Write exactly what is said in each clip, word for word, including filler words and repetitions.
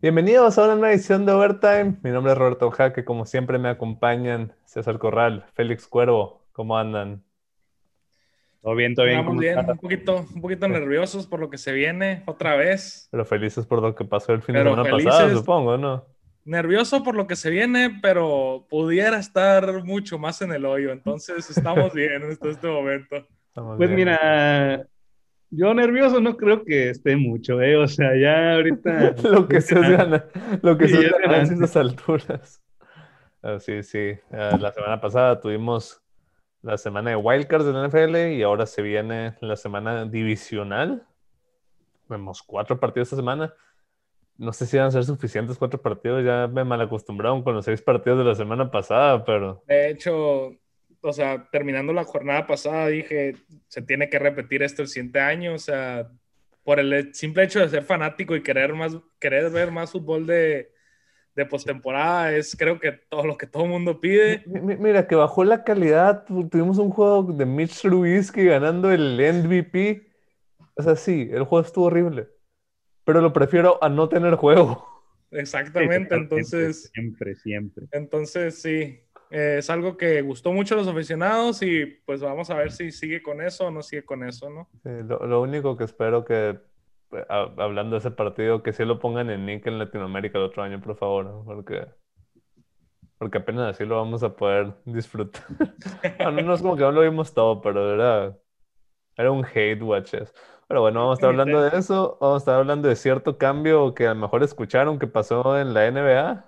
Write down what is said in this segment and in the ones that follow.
Bienvenidos a una nueva edición de Overtime. Mi nombre es Roberto Jaque, como siempre me acompañan César Corral, Félix Cuervo. ¿Cómo andan? Todo bien, todo bien, Vamos ¿cómo bien, estás? un poquito, un poquito nerviosos por lo que se viene otra vez, Pero felices por lo que pasó el fin de pero semana pasado, felices. supongo, ¿no? Nervioso por lo que se viene, pero pudiera estar mucho más en el hoyo. Entonces estamos bien hasta este momento. Estamos Pues bien. mira, yo nervioso no creo que esté mucho, ¿eh? O sea, ya ahorita Lo que es se es ganancia. gana, lo que se Sí, es es ganancia a ganancia. estas alturas. Ah, sí, sí. Eh, la semana pasada tuvimos la semana de Wildcards de la N F L y ahora se viene la semana divisional. Vemos cuatro partidos esta semana. No sé si van a ser suficientes cuatro partidos, ya me malacostumbraron con los seis partidos de la semana pasada, pero De hecho, o sea, terminando la jornada pasada, dije, se tiene que repetir esto el siguiente año. O sea, por el simple hecho de ser fanático y querer más, querer ver más fútbol de, de postemporada, es creo que todo lo que todo el mundo mi- pide. mi- mira que bajó la calidad, tu- tuvimos un juego de Mitch Trubisky ganando el M V P, o sea, sí, el juego estuvo horrible, pero lo prefiero a no tener juego. Sí, Exactamente, totalmente, entonces, siempre, siempre. entonces sí, eh, es algo que gustó mucho a los aficionados y pues vamos a ver si sigue con eso o no sigue con eso, ¿no? Sí, lo, lo único que espero que, eh, ha- hablando de ese partido, que sí lo pongan en Nick en Latinoamérica el otro año, por favor, ¿no? Porque, porque apenas así lo vamos a poder disfrutar. Bueno, no es como que no lo vimos todo, pero era Era un hate watches. Pero bueno, Sí, vamos a estar hablando de intermitente. eso. Vamos a estar hablando de cierto cambio que a lo mejor escucharon que pasó en la N B A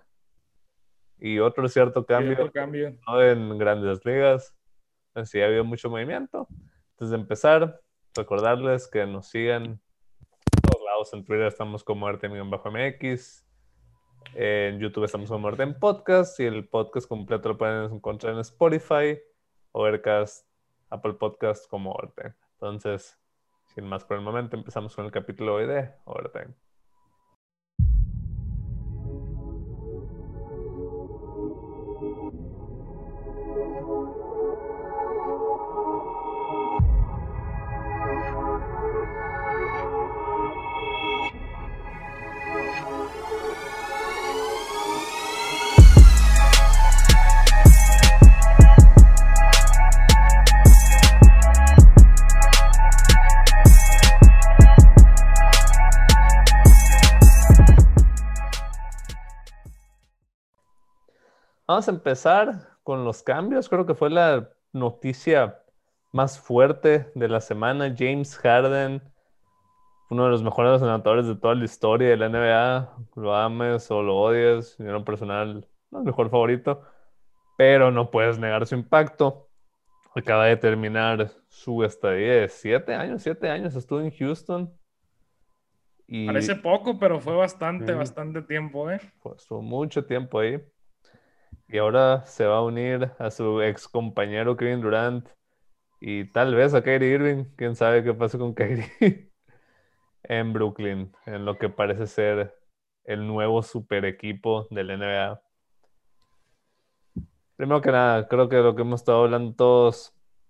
y otro cierto Y cambio otro que cambio. pasó en grandes ligas. Así ha habido mucho movimiento. Antes de empezar, recordarles que nos sigan en todos lados. En Twitter estamos como Artem-M X. En YouTube estamos como Artem Podcast. Y el podcast completo lo pueden encontrar en Spotify, Overcast, Apple Podcast como Artem. Entonces, sin más por el momento, empezamos con el capítulo hoy de Overtime. Vamos a empezar con los cambios. Creo que fue la noticia más fuerte de la semana. James Harden, uno de los mejores anotadores de toda la historia de la N B A. Lo ames o lo odies, en lo personal, no es el mejor favorito, pero no puedes negar su impacto. Acaba de terminar su estadía de siete años, siete años estuvo en Houston y Parece poco, pero fue bastante, sí, bastante tiempo, ¿eh? pues, estuvo mucho tiempo ahí. Y ahora se va a unir a su ex compañero Kevin Durant y tal vez a Kyrie Irving. Quién sabe qué pasó con Kyrie en Brooklyn, en lo que parece ser el nuevo super equipo de la N B A. Primero que nada, creo que lo que hemos estado hablando todos,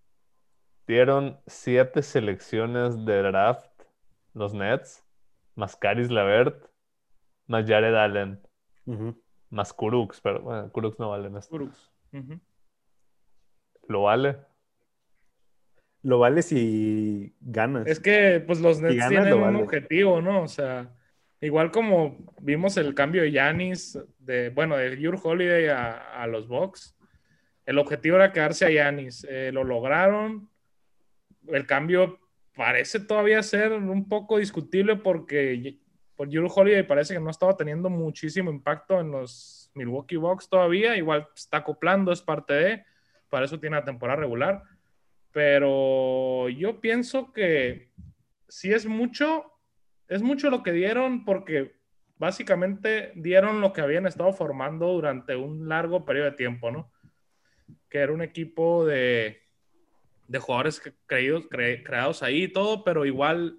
dieron siete selecciones de draft los Nets, más Caris LeVert, más Jared Allen, Ujú. más Kurucs, pero bueno, Kurucs no vale en esto. Brooks. Ujú. ¿Lo vale? Lo vale si Es ganas. que pues los Si Nets ganas, tienen lo un vale. objetivo, ¿no? O sea, igual como vimos el cambio de Giannis, de, bueno, de Jrue Holiday a, a los Bucks, el objetivo era quedarse a Giannis. Eh, lo lograron. El cambio parece todavía ser un poco discutible porque por Jrue Holiday parece que no estaba teniendo muchísimo impacto en los Milwaukee Bucks todavía. Igual está acoplando, es parte de, para eso tiene la temporada regular. Pero yo pienso que sí es mucho, es mucho lo que dieron porque básicamente dieron lo que habían estado formando durante un largo periodo de tiempo, ¿no? Que era un equipo de, de jugadores creídos, cre, creados ahí y todo, pero igual,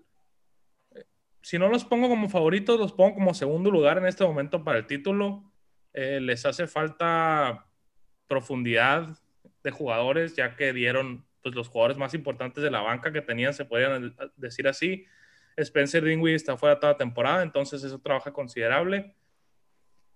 si no los pongo como favoritos, los pongo como segundo lugar en este momento para el título. Eh, les hace falta profundidad de jugadores, ya que dieron pues, los jugadores más importantes de la banca que tenían, se podrían decir así. Spencer Dinwiddie está fuera toda la temporada, entonces eso trabaja considerable.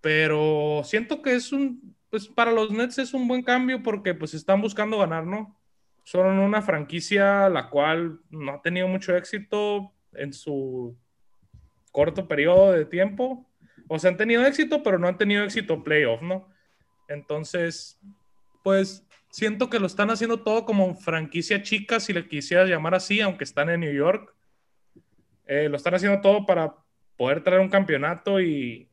pero siento que es un, pues para los Nets es un buen cambio porque pues están buscando ganar, ¿no? Son una franquicia la cual no ha tenido mucho éxito en su corto periodo de tiempo. O sea, han tenido éxito, pero no han tenido éxito playoff, ¿no? Entonces, pues siento que lo están haciendo todo como franquicia chica, si le quisieras llamar así, aunque están en New York. Eh, lo están haciendo todo para poder traer un campeonato y,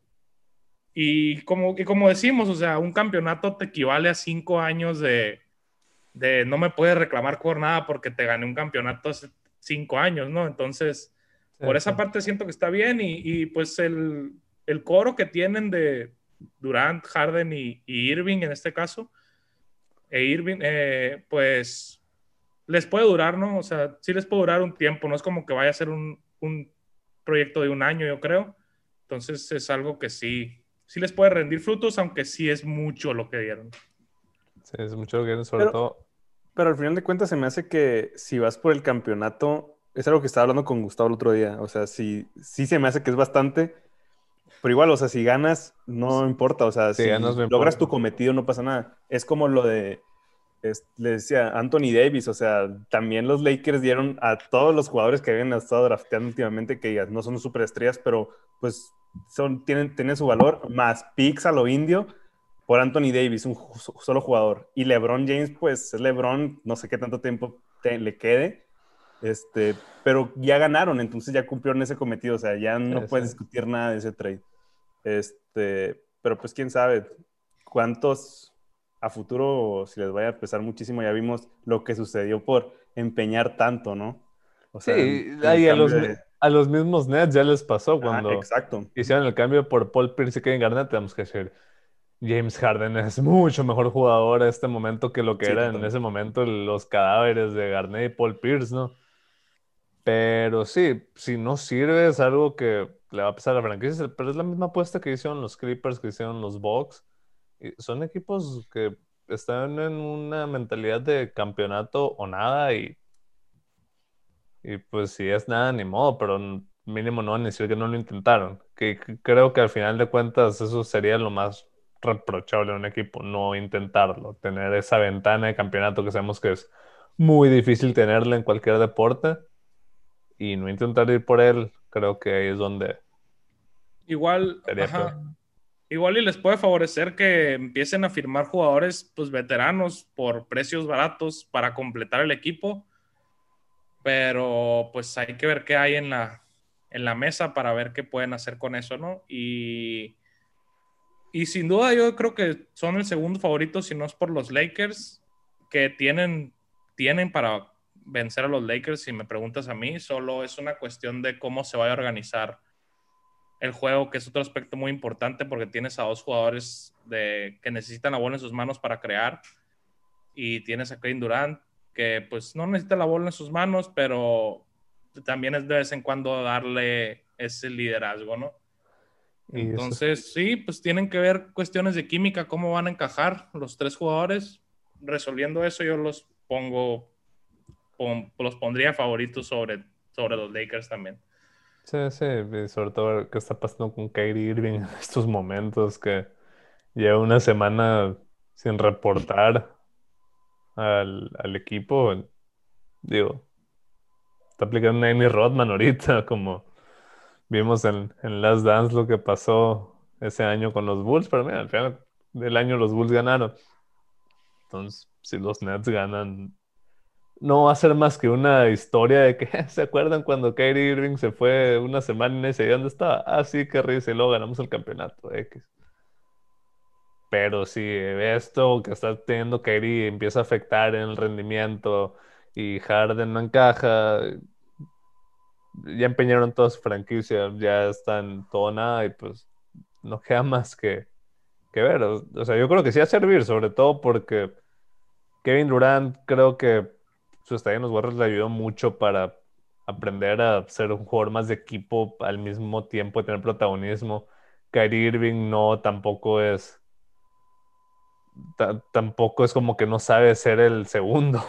y, como, y como decimos, o sea, un campeonato te equivale a cinco años de, de no me puedes reclamar por nada porque te gané un campeonato hace cinco años, ¿no? Entonces, Sí, por sí. esa parte siento que está bien y, y pues el, el coro que tienen de Durant, Harden y, y Irving en este caso, e Irving, eh, pues les puede durar, ¿no? O sea, sí les puede durar un tiempo, no es como que vaya a ser un, un proyecto de un año, yo creo. Entonces es algo que sí, sí les puede rendir frutos, aunque sí es mucho lo que dieron. Sí, es mucho lo que viene, sobre Pero, todo. pero al final de cuentas se me hace que si vas por el campeonato, es algo que estaba hablando con Gustavo el otro día. O sea, sí, sí se me hace que es bastante, pero igual, o sea, si ganas, no importa. O sea, Sí, ya no si me logras tu importa. cometido, no pasa nada. Es como lo de, es- le decía, Anthony Davis. O sea, también los Lakers dieron a todos los jugadores que habían estado drafteando últimamente, que digas, no son superestrellas, pero pues son, tienen, tienen su valor, más picks a lo indio por Anthony Davis, un ju- solo jugador. Y LeBron James, pues es LeBron, no sé qué tanto tiempo te- le quede, este, pero ya ganaron, entonces ya cumplieron ese cometido, o sea, ya Sí, no sí. puedes discutir nada de ese trade. Este, pero pues quién sabe cuántos a futuro, si les vaya a pesar muchísimo, ya vimos lo que sucedió por empeñar tanto, ¿no? O sea, en, Sí, en el ahí a los, cambio mi- de... a los mismos Nets ya les pasó Ah, cuando exacto. hicieron el cambio por Paul Pierce y Kevin Garnett. Tenemos que decir, James Harden es mucho mejor jugador a este momento que lo que Sí, era en ese totalmente. momento los cadáveres de Garnett y Paul Pierce, ¿no? Pero sí, si no sirve es algo que le va a pesar a la franquicia, pero es la misma apuesta que hicieron los Clippers, que hicieron los Bucks. Y son equipos que están en una mentalidad de campeonato o nada y, y pues si es nada, ni modo, pero n- mínimo no van a decir que no lo intentaron. Que, que creo que al final de cuentas eso sería lo más reprochable en un equipo, no intentarlo, tener esa ventana de campeonato que sabemos que es muy difícil tenerla en cualquier deporte y no intentar ir por él, creo que ahí es donde Igual, sería peor. ajá, igual y les puede favorecer que empiecen a firmar jugadores pues veteranos por precios baratos para completar el equipo, pero pues hay que ver qué hay en la, en la mesa para ver qué pueden hacer con eso, ¿no? Y, y sin duda yo creo que son el segundo favorito, si no es por los Lakers, que tienen, tienen para vencer a los Lakers, si me preguntas a mí, solo es una cuestión de cómo se vaya a organizar el juego, que es otro aspecto muy importante porque tienes a dos jugadores de, que necesitan la bola en sus manos para crear y tienes a Kevin Durant que pues no necesita la bola en sus manos, pero también es de vez en cuando darle ese liderazgo, ¿no? Y eso es, Entonces, sí, pues tienen que ver cuestiones de química, cómo van a encajar los tres jugadores. Resolviendo eso, yo los pongo, pon, los pondría favoritos sobre, sobre los Lakers también. sí, sí, y sobre todo qué está pasando con Kyrie Irving en estos momentos que lleva una semana sin reportar al, al equipo. Digo, está aplicando a Amy Rodman ahorita, como vimos en, en Last Dance lo que pasó ese año con los Bulls, pero mira, al final del año los Bulls ganaron. Entonces, si los Nets ganan, no va a ser más que una historia de que, ¿se acuerdan cuando Kyrie Irving se fue una semana y no sé dónde estaba? Ah, sí, qué risa, y luego ganamos el campeonato, X. Pero si esto que está teniendo Kyrie empieza a afectar en el rendimiento y Harden no encaja, ya empeñaron toda su franquicia, ya están todo o nada y pues no queda más que, que ver. O, o sea, yo creo que sí va a servir, sobre todo porque Kevin Durant creo que su estadía en los Warriors le ayudó mucho para aprender a ser un jugador más de equipo al mismo tiempo, tener protagonismo. Kyrie Irving no, tampoco es ta- tampoco es como que no sabe ser el segundo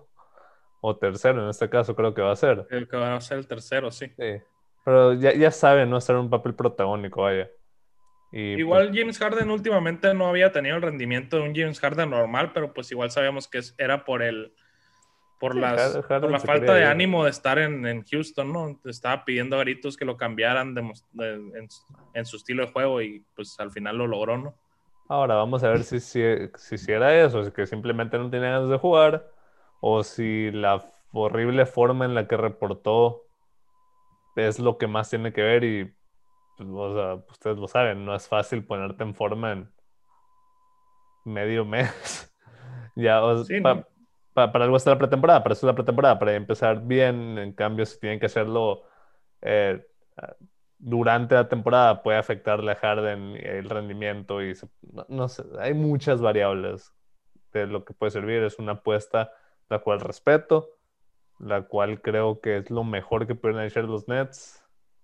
o tercero, en este caso creo que va a ser. El que va a ser el tercero, sí. Sí. Pero ya, ya sabe no estar en un papel protagónico, vaya. Y Igual pues, James Harden últimamente no había tenido el rendimiento de un James Harden normal, pero pues igual sabíamos que es- era por el por sí, las Har- por Harden la se falta de quería ir. ánimo de estar en, en Houston, ¿no? Estaba pidiendo a gritos que lo cambiaran de mos- de- en, en su estilo de juego y pues al final lo logró, ¿no? Ahora vamos a ver si, si, si, si era eso, si que simplemente no tenía ganas de jugar, o si la horrible forma en la que reportó es lo que más tiene que ver y, pues, o sea, ustedes lo saben, no es fácil ponerte en forma en medio mes. Ya, o- Sí, ¿no? pa- pa- para algo está la pretemporada, para eso es la pretemporada, para empezar bien, en cambio, si tienen que hacerlo eh, ah, durante la temporada, puede afectarle a Harden el rendimiento y se- no, no sé, hay muchas variables de lo que puede servir. Es una apuesta la cual respeto, la cual creo que es lo mejor que pueden hacer los Nets,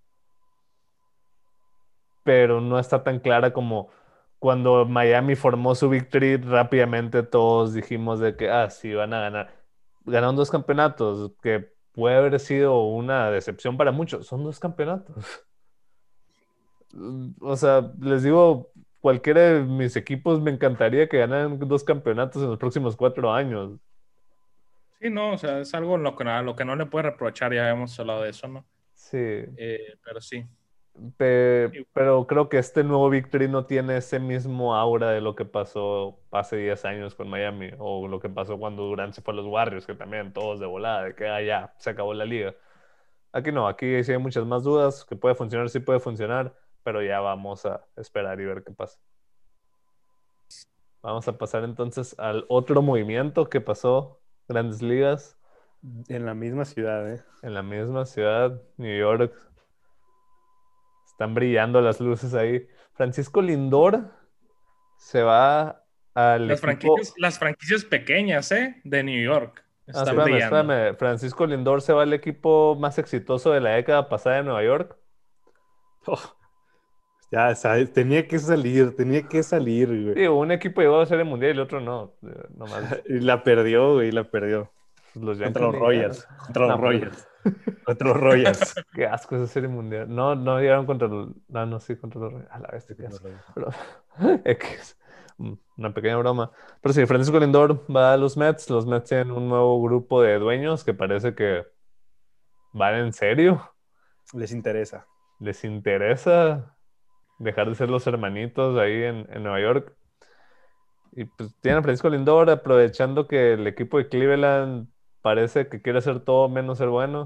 pero no está tan clara como cuando Miami formó su victory, rápidamente todos dijimos de que, ah, sí, van a ganar. Ganaron dos campeonatos, que puede haber sido una decepción para muchos. Son dos campeonatos. Mm, O sea, les digo, cualquiera de mis equipos me encantaría que ganaran dos campeonatos en los próximos cuatro años. Sí, no, o sea, es algo en lo que, a lo que no le puede reprochar, ya hemos hablado de eso, ¿no? Sí. Eh, pero sí. Pe- Y- pero creo que este nuevo Victory no tiene ese mismo aura de lo que pasó hace diez años con Miami, o lo que pasó cuando Durant se fue a los Warriors, que también todos de volada, de que ah, ya, se acabó la liga. Aquí no, aquí sí hay muchas más dudas, que puede funcionar, sí puede funcionar, pero ya vamos a esperar y ver qué pasa. Vamos a pasar entonces al otro movimiento que pasó, Grandes Ligas, En la misma ciudad, ¿eh? en la misma ciudad, New York. Están brillando las luces ahí. Francisco Lindor se va al Las equipo. franquicias, las franquicias pequeñas, ¿eh? De New York Ah, están Sí. espérame, brillando. espérame. Francisco Lindor se va al equipo más exitoso de la década pasada de Nueva York. Oh, ya, sabes, tenía que salir, tenía que salir, güey. Digo, un equipo llegó a ser el mundial y el otro no. Eh, Nomás Y la perdió, güey, la perdió. los Contra Yankees los ni llegaron. Royals, contra los No, pero Royals, contra los Royals. qué asco esa serie mundial. No, no llegaron contra los. No, no, sí, contra los. A la vez, qué Contra los asco. Royals. Pero, X. Mm, Una pequeña broma. Pero sí, Francisco Lindor va a los Mets. Los Mets tienen un nuevo grupo de dueños que parece que van en serio. Les interesa. Les interesa dejar de ser los hermanitos ahí en, en Nueva York. Y pues tienen a Francisco Lindor aprovechando que el equipo de Cleveland parece que quiere hacer todo menos ser bueno.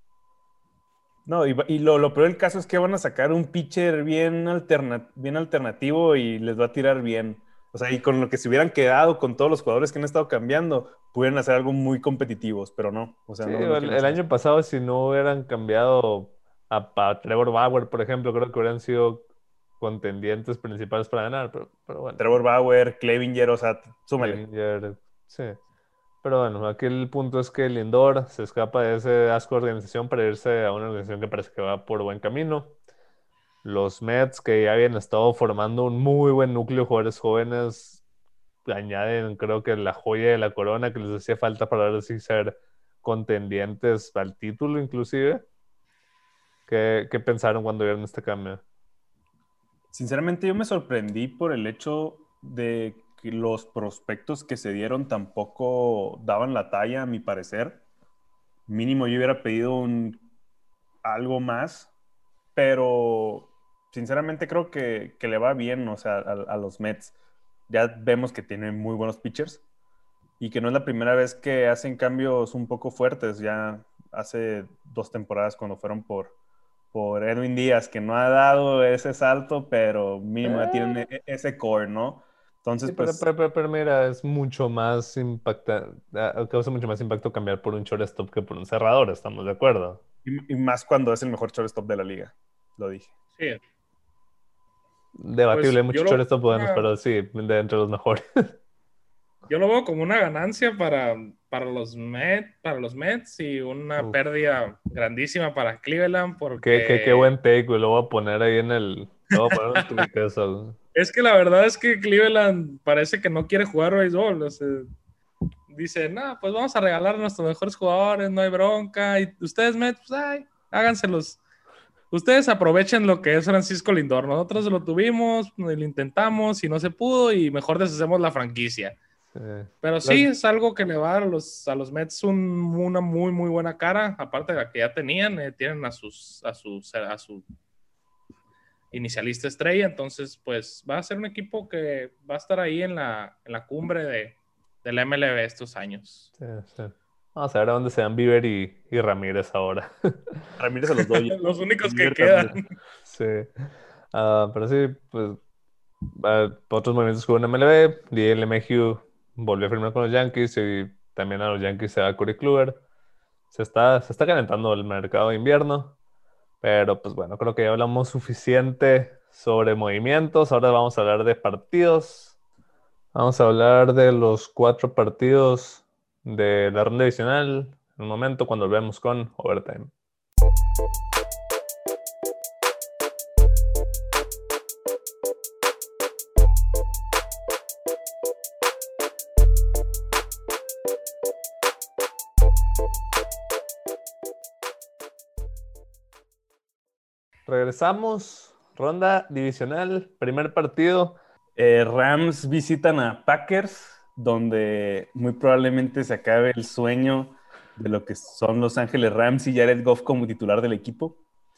No, y, va- y lo, lo peor del caso es que van a sacar un pitcher bien, alterna- bien alternativo y les va a tirar bien. O sea, y con lo que se hubieran quedado con todos los jugadores que han estado cambiando, pudieran hacer algo muy competitivos, pero no. O sea, Sí, no, no el, quieren el hacer eso. año pasado si no hubieran cambiado a, a Trevor Bauer, por ejemplo, creo que hubieran sido contendientes principales para ganar, pero, pero bueno, Trevor Bauer, Clevinger, o sea, súmale. Bellinger, sí. Pero bueno, aquí el punto es que Lindor se escapa de ese asco de organización para irse a una organización que parece que va por buen camino. Los Mets, que ya habían estado formando un muy buen núcleo de jugadores jóvenes, añaden, creo que la joya de la corona que les hacía falta para ahora sí ser contendientes al título, inclusive. ¿Qué, qué pensaron cuando vieron este cambio? Sinceramente, yo me sorprendí por el hecho de que los prospectos que se dieron tampoco daban la talla, a mi parecer. Mínimo yo hubiera pedido un, algo más, pero sinceramente creo que, que le va bien, o sea, a, a los Mets. Ya vemos que tienen muy buenos pitchers y que no es la primera vez que hacen cambios un poco fuertes. Ya hace dos temporadas cuando fueron por, por Edwin Díaz, que no ha dado ese salto, pero mínimo ya tienen Eh, e- ese core, ¿no? Entonces, sí, pero, pues, pero, pero- pero mira, es mucho más impactante, causa mucho más impacto cambiar por un shortstop que por un cerrador, ¿estamos de acuerdo? y, y más cuando es el mejor shortstop de la liga, lo dije. Sí, Debatible, hay pues yo muchos lo, shortstop buenos, pero sí, de entre los mejores. yo lo veo como una ganancia para, para los Mets, para los Mets y una Uf, pérdida grandísima para Cleveland qué, qué, qué porque buen take, güey, lo voy a poner ahí en el... Lo voy a poner en Twitter eso. es que la verdad es que Cleveland parece que no quiere jugar béisbol. O sea, dice, no, pues vamos a regalar a nuestros mejores jugadores, no hay bronca. Y ustedes, Mets, pues ay, háganselos. ustedes aprovechen lo que es Francisco Lindor. Nosotros lo tuvimos, lo intentamos y no se pudo y mejor deshacemos la franquicia. Sí. Pero sí, es algo que le va a los, a los Mets un, una muy, muy buena cara. Aparte de la que ya tenían, eh, tienen a sus, a sus, a su inicialista estrella. Entonces, pues va a ser un equipo que va a estar ahí en la, en la cumbre de, de la M L B estos años. Sí, sí. Vamos a ver a dónde se dan Bieber y, y Ramírez ahora. Ramírez a los Dodgers. Los únicos que Bieber quedan. también. Sí. Ah, pero sí, pues ah, otros movimientos que hubo en M L B. D L LeMahieu volvió a firmar con los Yankees y también a los Yankees se va Corey Kluber. Se está, se está calentando el mercado de invierno. Pero pues bueno, creo que ya hablamos suficiente sobre movimientos. Ahora vamos a hablar de partidos. Vamos a hablar de los cuatro partidos de la ronda divisional en un momento cuando volvemos con Overtime. Regresamos, ronda divisional, primer partido. Eh, Rams visitan a Packers, donde muy probablemente se acabe el sueño de lo que son Los Ángeles Rams y Jared Goff como titular del equipo.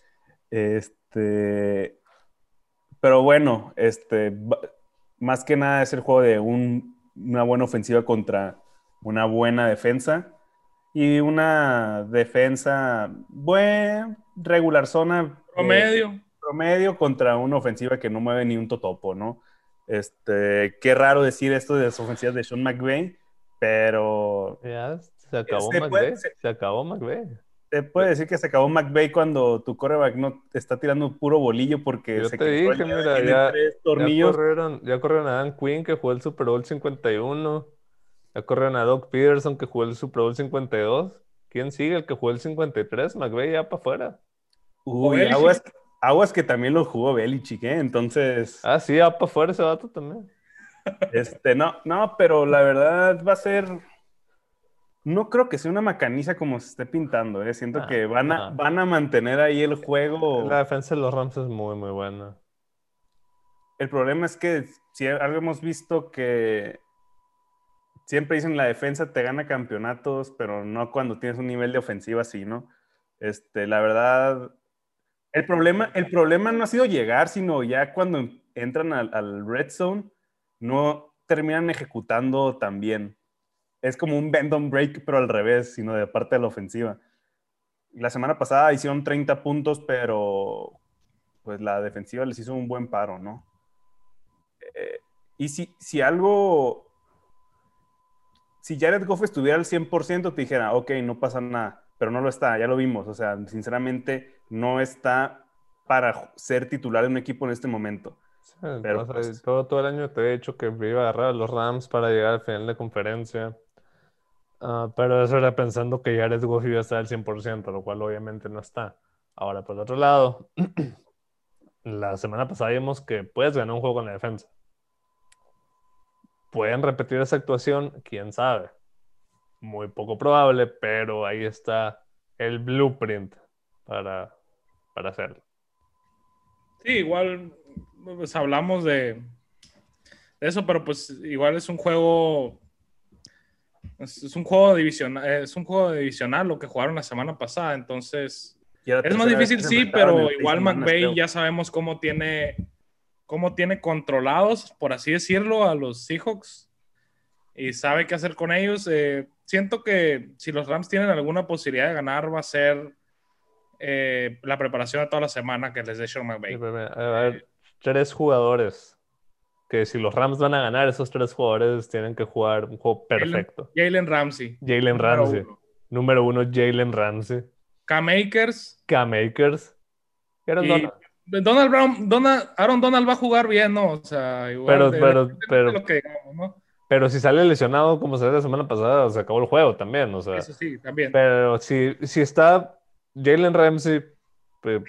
Este, pero bueno, este, más que nada es el juego de un, una buena ofensiva contra una buena defensa y una defensa buena, regular zona. Promedio. Eh, promedio contra una ofensiva que no mueve ni un totopo, ¿no? Este, qué raro decir esto de las ofensivas de Sean McVay, pero Ya se acabó se McVay. puede, se, Se acabó McVay. se puede decir que se acabó McVay cuando tu quarterback no te está tirando puro bolillo porque Yo se te quebró dije, el dedo y mira, tiene ya, tres ya tornillos. corrieron, ya corrieron a Dan Quinn que jugó el Super Bowl cincuenta y uno. Ya corrieron a Doug Peterson que jugó el Super Bowl cincuenta y dos. ¿Quién sigue? El que jugó el cincuenta y tres. McVay ya para afuera. Uy, Belichick. aguas, aguas que también lo jugó Belichick, ¿eh? Entonces, Ah, sí, ya para afuera ese vato también. este, no, no, pero la verdad va a ser, no creo que sea una macaniza como se esté pintando, ¿eh? Siento Ah, que van a, ah. van a mantener ahí el juego. La defensa de los Rams es muy, muy buena. El problema es que si algo hemos visto que siempre dicen la defensa te gana campeonatos, pero no cuando tienes un nivel de ofensiva así, ¿no? Este, la verdad, el problema, el problema no ha sido llegar, sino ya cuando entran al, al red zone, no terminan ejecutando tan bien. Es como un bend and break, pero al revés, sino de parte de la ofensiva. La semana pasada hicieron treinta puntos, pero pues la defensiva les hizo un buen paro, ¿no? Eh, y si, si algo... Si Jared Goff estuviera al cien por ciento, te dijera, ok, no pasa nada, pero no lo está, ya lo vimos. O sea, sinceramente, no está para ser titular de un equipo en este momento. Sí, Pero, o sea, pues, todo, todo el año te he dicho que iba a agarrar a los Rams para llegar al final de conferencia. Uh, pero eso era pensando que Jared Goff iba a estar al cien por ciento, lo cual obviamente no está. Ahora, por el otro lado, la semana pasada vimos que puedes ganar un juego con la defensa. ¿Pueden repetir esa actuación? ¿Quién sabe? Muy poco probable, pero ahí está el blueprint para, para hacerlo. Sí, igual pues hablamos de, de eso, pero pues igual es un juego es, es un juego divisional, es un juego divisional lo que jugaron la semana pasada, entonces es más difícil, sí, pero igual McVay ya sabemos cómo tiene cómo tiene controlados, por así decirlo, a los Seahawks y sabe qué hacer con ellos. Eh, siento que si los Rams tienen alguna posibilidad de ganar va a ser eh, la preparación de toda la semana que les dé Sean McVay. A ver, tres jugadores que si los Rams van a ganar, esos tres jugadores tienen que jugar un juego perfecto. Jalen Ramsey. Jalen Ramsey. Uno. Número uno, Jalen Ramsey. Cam Akers. Cam Akers. Aaron Donald. Donald Brown, Donald, Aaron Donald va a jugar bien, ¿no? O sea, igual pero, de, pero, de, de pero, lo que digamos, ¿no? Pero si sale lesionado como se ve la semana pasada, se acabó el juego también, o sea. Eso sí, también. Pero si, si está Jalen Ramsey pe,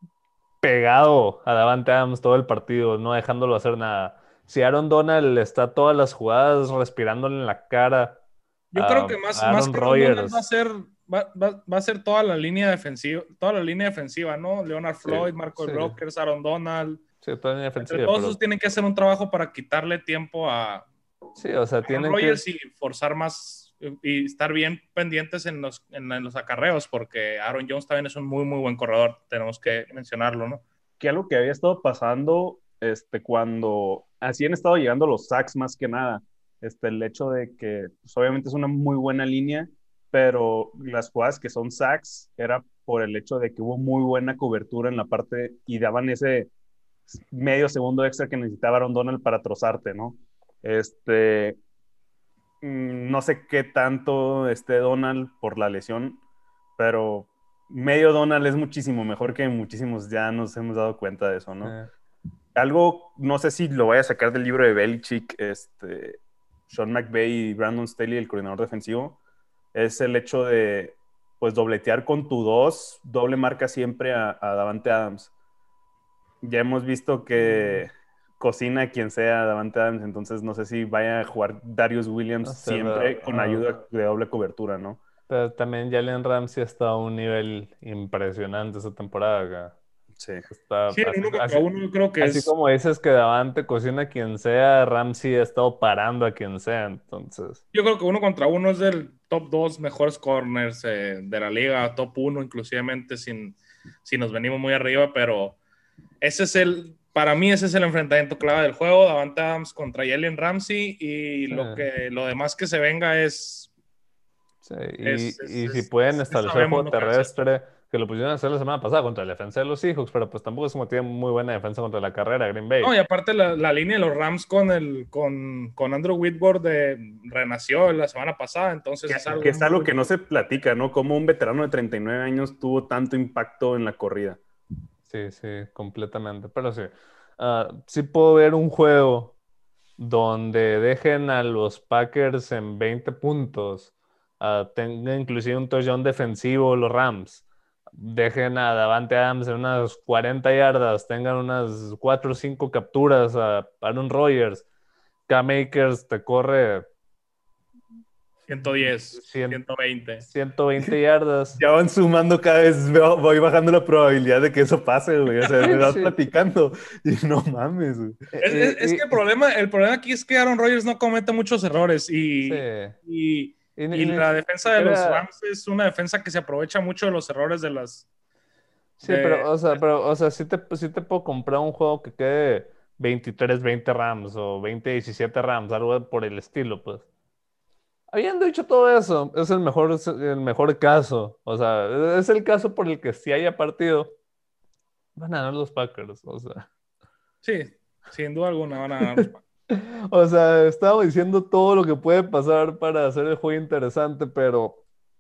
pegado a Davante Adams todo el partido, no dejándolo hacer nada. Si Aaron Donald está todas las jugadas respirándole en la cara. Yo creo que más, más que Aaron Donald va a ser va, va, va a ser toda la línea defensiva, toda la línea defensiva, ¿no? Leonard Floyd, Sí, Marcos sí. Brokers, Aaron Donald. Sí, toda línea Entre defensiva, todos pero esos tienen que hacer un trabajo para quitarle tiempo a sí, o sea, Aaron tienen que... Rodgers y forzar más y estar bien pendientes en los, en, en los acarreos, porque Aaron Jones también es un muy, muy buen corredor. Tenemos que mencionarlo, ¿no? Que algo que había estado pasando este, cuando así han estado llegando los sacks más que nada. Este, el hecho de que pues, obviamente es una muy buena línea, pero las jugadas que son sacks era por el hecho de que hubo muy buena cobertura en la parte y daban ese medio segundo extra que necesitaba Aaron Donald para trozarte, ¿no? Este, mm, no sé qué tanto esté Donald por la lesión, pero medio Donald es muchísimo mejor que muchísimos, ya nos hemos dado cuenta de eso, ¿no? eh, Algo, no sé si lo voy a sacar del libro de Belichick, este, Sean McVay y Brandon Staley, el coordinador defensivo, es el hecho de, pues, dobletear con tu dos, doble marca siempre a, a Davante Adams. Ya hemos visto que cocina quien sea Davante Adams, entonces no sé si vaya a jugar Darius Williams no sé, siempre pero, con ah, ayuda de doble cobertura, ¿no? pero también Jalen Ramsey está a un nivel impresionante esta temporada. Acá. Sí. Está Sí, el así, uno contra así- uno yo creo que así es... como dices que Davante cocina a quien sea, Ramsey ha estado parando a quien sea, entonces. Yo creo que uno contra uno es del top dos mejores corners eh, de la liga, top uno inclusivemente sin, si nos venimos muy arriba, pero ese es el, para mí ese es el enfrentamiento clave del juego, Davante Adams contra Jalen Ramsey y Sí, lo, que, lo demás que se venga es, sí, es, Y, es, y si es- pueden es- es- establecer sabemos juego lo que hacer. terrestre, que lo pusieron a hacer la semana pasada contra la defensa de los Seahawks, pero pues tampoco es como tiene muy buena defensa contra la carrera Green Bay. No, y aparte la, la línea de los Rams con, el, con, con Andrew Whitworth de, renació la semana pasada, entonces Que, es algo que es algo muy... que no se platica, ¿no? Como un veterano de treinta y nueve años tuvo tanto impacto en la corrida. Sí, sí, completamente. Pero sí, ah, sí puedo ver un juego donde dejen a los Packers en veinte puntos, ah, tenga inclusive un touchdown defensivo los Rams, dejen a Davante Adams en unas cuarenta yardas, tengan unas cuatro o cinco capturas a Aaron Rodgers, Cam Akers te corre ciento diez, cien ciento veinte. ciento veinte yardas. Ya van sumando cada vez, veo- voy bajando la probabilidad de que eso pase, güey. O sea, me vas Sí. platicando y no mames, güey. Es, es- es Y- que el problema, el problema aquí es que Aaron Rodgers no comete muchos errores y- y, sí. y, Y ni- y y ni la defensa de los siquiera- Rams es una defensa que se aprovecha mucho de los errores de las... Sí, de- pero, o sea, pero, o sea, sí te, sí te puedo comprar un juego que quede veintitrés veinte Rams o veinte diecisiete Rams, algo por el estilo, pues. Habiendo dicho todo eso, es el mejor, es el mejor caso. O sea, es el caso por el que si haya partido, van a ganar los Packers. O sea, Sí, sin duda alguna van a ganar los Packers. o sea, estaba diciendo todo lo que puede pasar para hacer el juego interesante, pero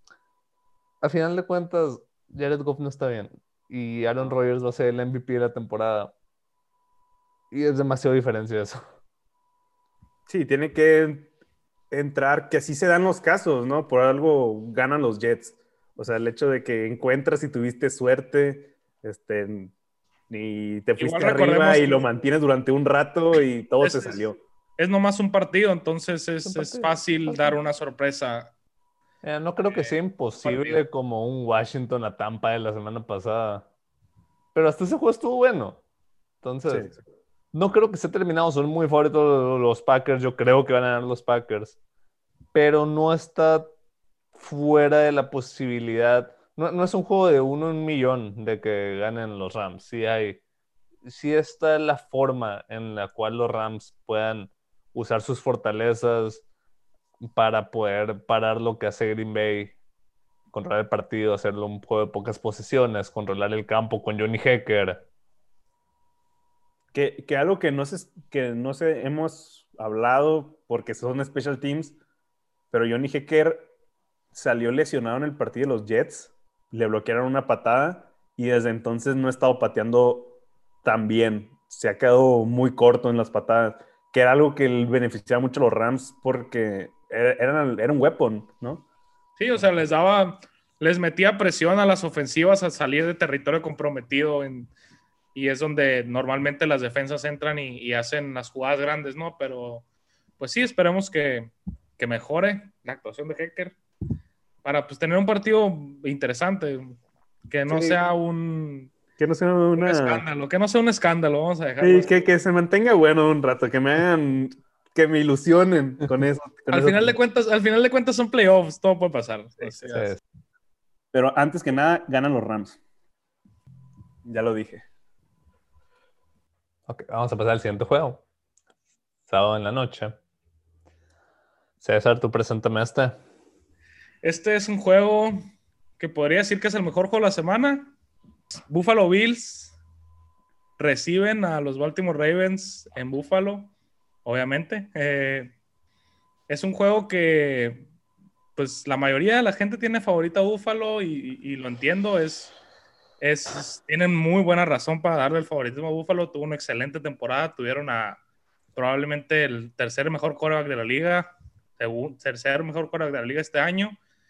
a final de cuentas, Jared Goff no está bien. Y Aaron Rodgers va a ser el M V P de la temporada. Y es demasiado diferencia eso. Sí, tiene que entrar, que así se dan los casos, ¿no? Por algo ganan los Jets. O sea, el hecho de que encuentras y tuviste suerte, este, y te fuiste Igual arriba recordemos y que lo mantienes durante un rato y todo es, te es- salió. es nomás un partido, entonces es, Un es partido, fácil fácil. dar una sorpresa. Eh, no creo que sea imposible partido. como un Washington a Tampa de la semana pasada. Pero hasta ese juego estuvo bueno. Entonces, Sí. no creo que esté terminado. Son muy favoritos los Packers. Yo creo que van a ganar los Packers. Pero no está fuera de la posibilidad. No, no es un juego de uno en un millón de que ganen los Rams. Sí hay. Sí está la forma en la cual los Rams puedan usar sus fortalezas para poder parar lo que hace Green Bay, controlar el partido, hacerlo un juego de pocas posesiones, controlar el campo con Johnny Hecker. Que, que algo que no sé, que no sé, hemos hablado porque son special teams, pero Johnny Hecker salió lesionado en el partido de los Jets, le bloquearon una patada y desde entonces no ha estado pateando tan bien. Se ha quedado muy corto en las patadas, que era algo que beneficiaba mucho a los Rams porque era, era, era un weapon, ¿no? Sí, o sea, les daba, les metía presión a las ofensivas a salir de territorio comprometido en, y es donde normalmente las defensas entran y, y hacen las jugadas grandes, ¿no? Pero pues sí, esperemos que, que mejore la actuación de Hecker para pues, tener un partido interesante, que no Sí. sea un, Que no sea un una... escándalo, que no sea un escándalo, vamos a dejarlo Sí, así. que, que se mantenga bueno un rato, que me hagan, que me ilusionen con eso. Con Al eso. final de cuentas, al final de cuentas son playoffs, todo puede pasar. O Sí, sea, Pero antes que nada, ganan los Rams. Ya lo dije. ok, vamos a pasar al siguiente juego. Sábado en la noche. César, tú preséntame este. este es un juego que podría decir que es el mejor juego de la semana. Buffalo Bills reciben a los Baltimore Ravens en Buffalo, obviamente. Eh, es un juego que, pues, la mayoría de la gente tiene favorita a Buffalo y, y, y lo entiendo. Es, es, tienen muy buena razón para darle el favoritismo a Buffalo. Tuvo una excelente temporada. Tuvieron a probablemente el tercer mejor quarterback de la liga, según, tercer mejor quarterback de la liga este año.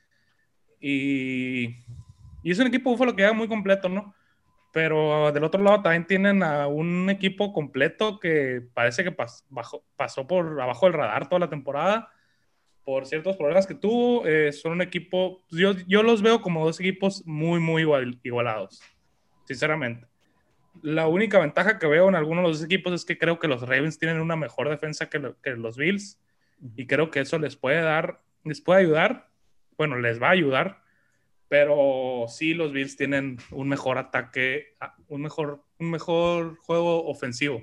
Y, y es un equipo Buffalo que llega muy completo, ¿no? Pero del otro lado también tienen a un equipo completo que parece que pas, bajo, pasó por abajo del radar toda la temporada por ciertos problemas que tuvo. Eh, son un equipo, yo, yo los veo como dos equipos muy, muy igual, igualados, sinceramente. La única ventaja que veo en algunos de los equipos es que creo que los Ravens tienen una mejor defensa que, lo, que los Bills y creo que eso les puede dar, les puede ayudar, bueno, les va a ayudar, pero sí los Bills tienen un mejor ataque, un mejor, un mejor juego ofensivo.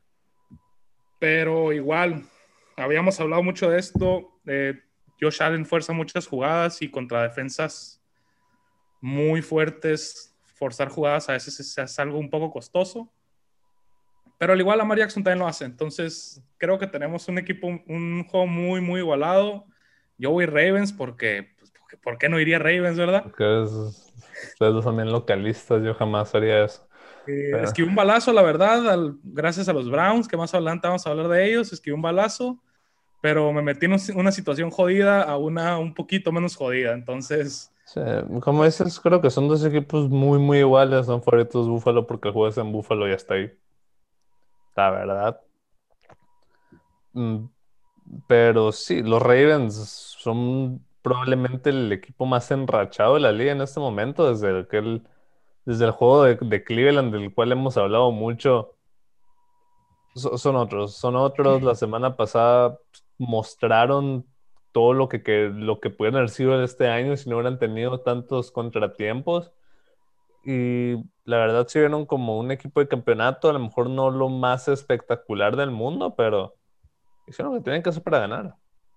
Pero igual, habíamos hablado mucho de esto. Eh, Josh Allen fuerza muchas jugadas y contra defensas muy fuertes, forzar jugadas a veces es, es algo un poco costoso. Pero al igual Lamar Jackson también lo hace. Entonces, creo que tenemos un equipo, un juego muy, muy igualado. Yo voy Ravens porque, pues, porque ¿por qué no iría Ravens, verdad? Porque es, ustedes son bien localistas, yo jamás haría eso. Eh, Pero, esquivé un balazo, la verdad, al, gracias a los Browns, que más adelante vamos a hablar de ellos. Esquivé un balazo, pero me metí en una situación jodida a una un poquito menos jodida. Entonces, sí, como dices, creo que son dos equipos muy, muy iguales. Son favoritos Búfalo porque el juego es en Búfalo y hasta ahí. La verdad. Mm, Pero sí, los Ravens son probablemente el equipo más enrachado de la liga en este momento, desde aquel, desde el juego de, de Cleveland, del cual hemos hablado mucho. So- son otros, son otros. La semana pasada pues, mostraron todo lo que, que- lo que pudieron haber sido este año si no hubieran tenido tantos contratiempos. Y la verdad se vieron como un equipo de campeonato, a lo mejor no lo más espectacular del mundo, pero hicieron lo que tenían que hacer para ganar.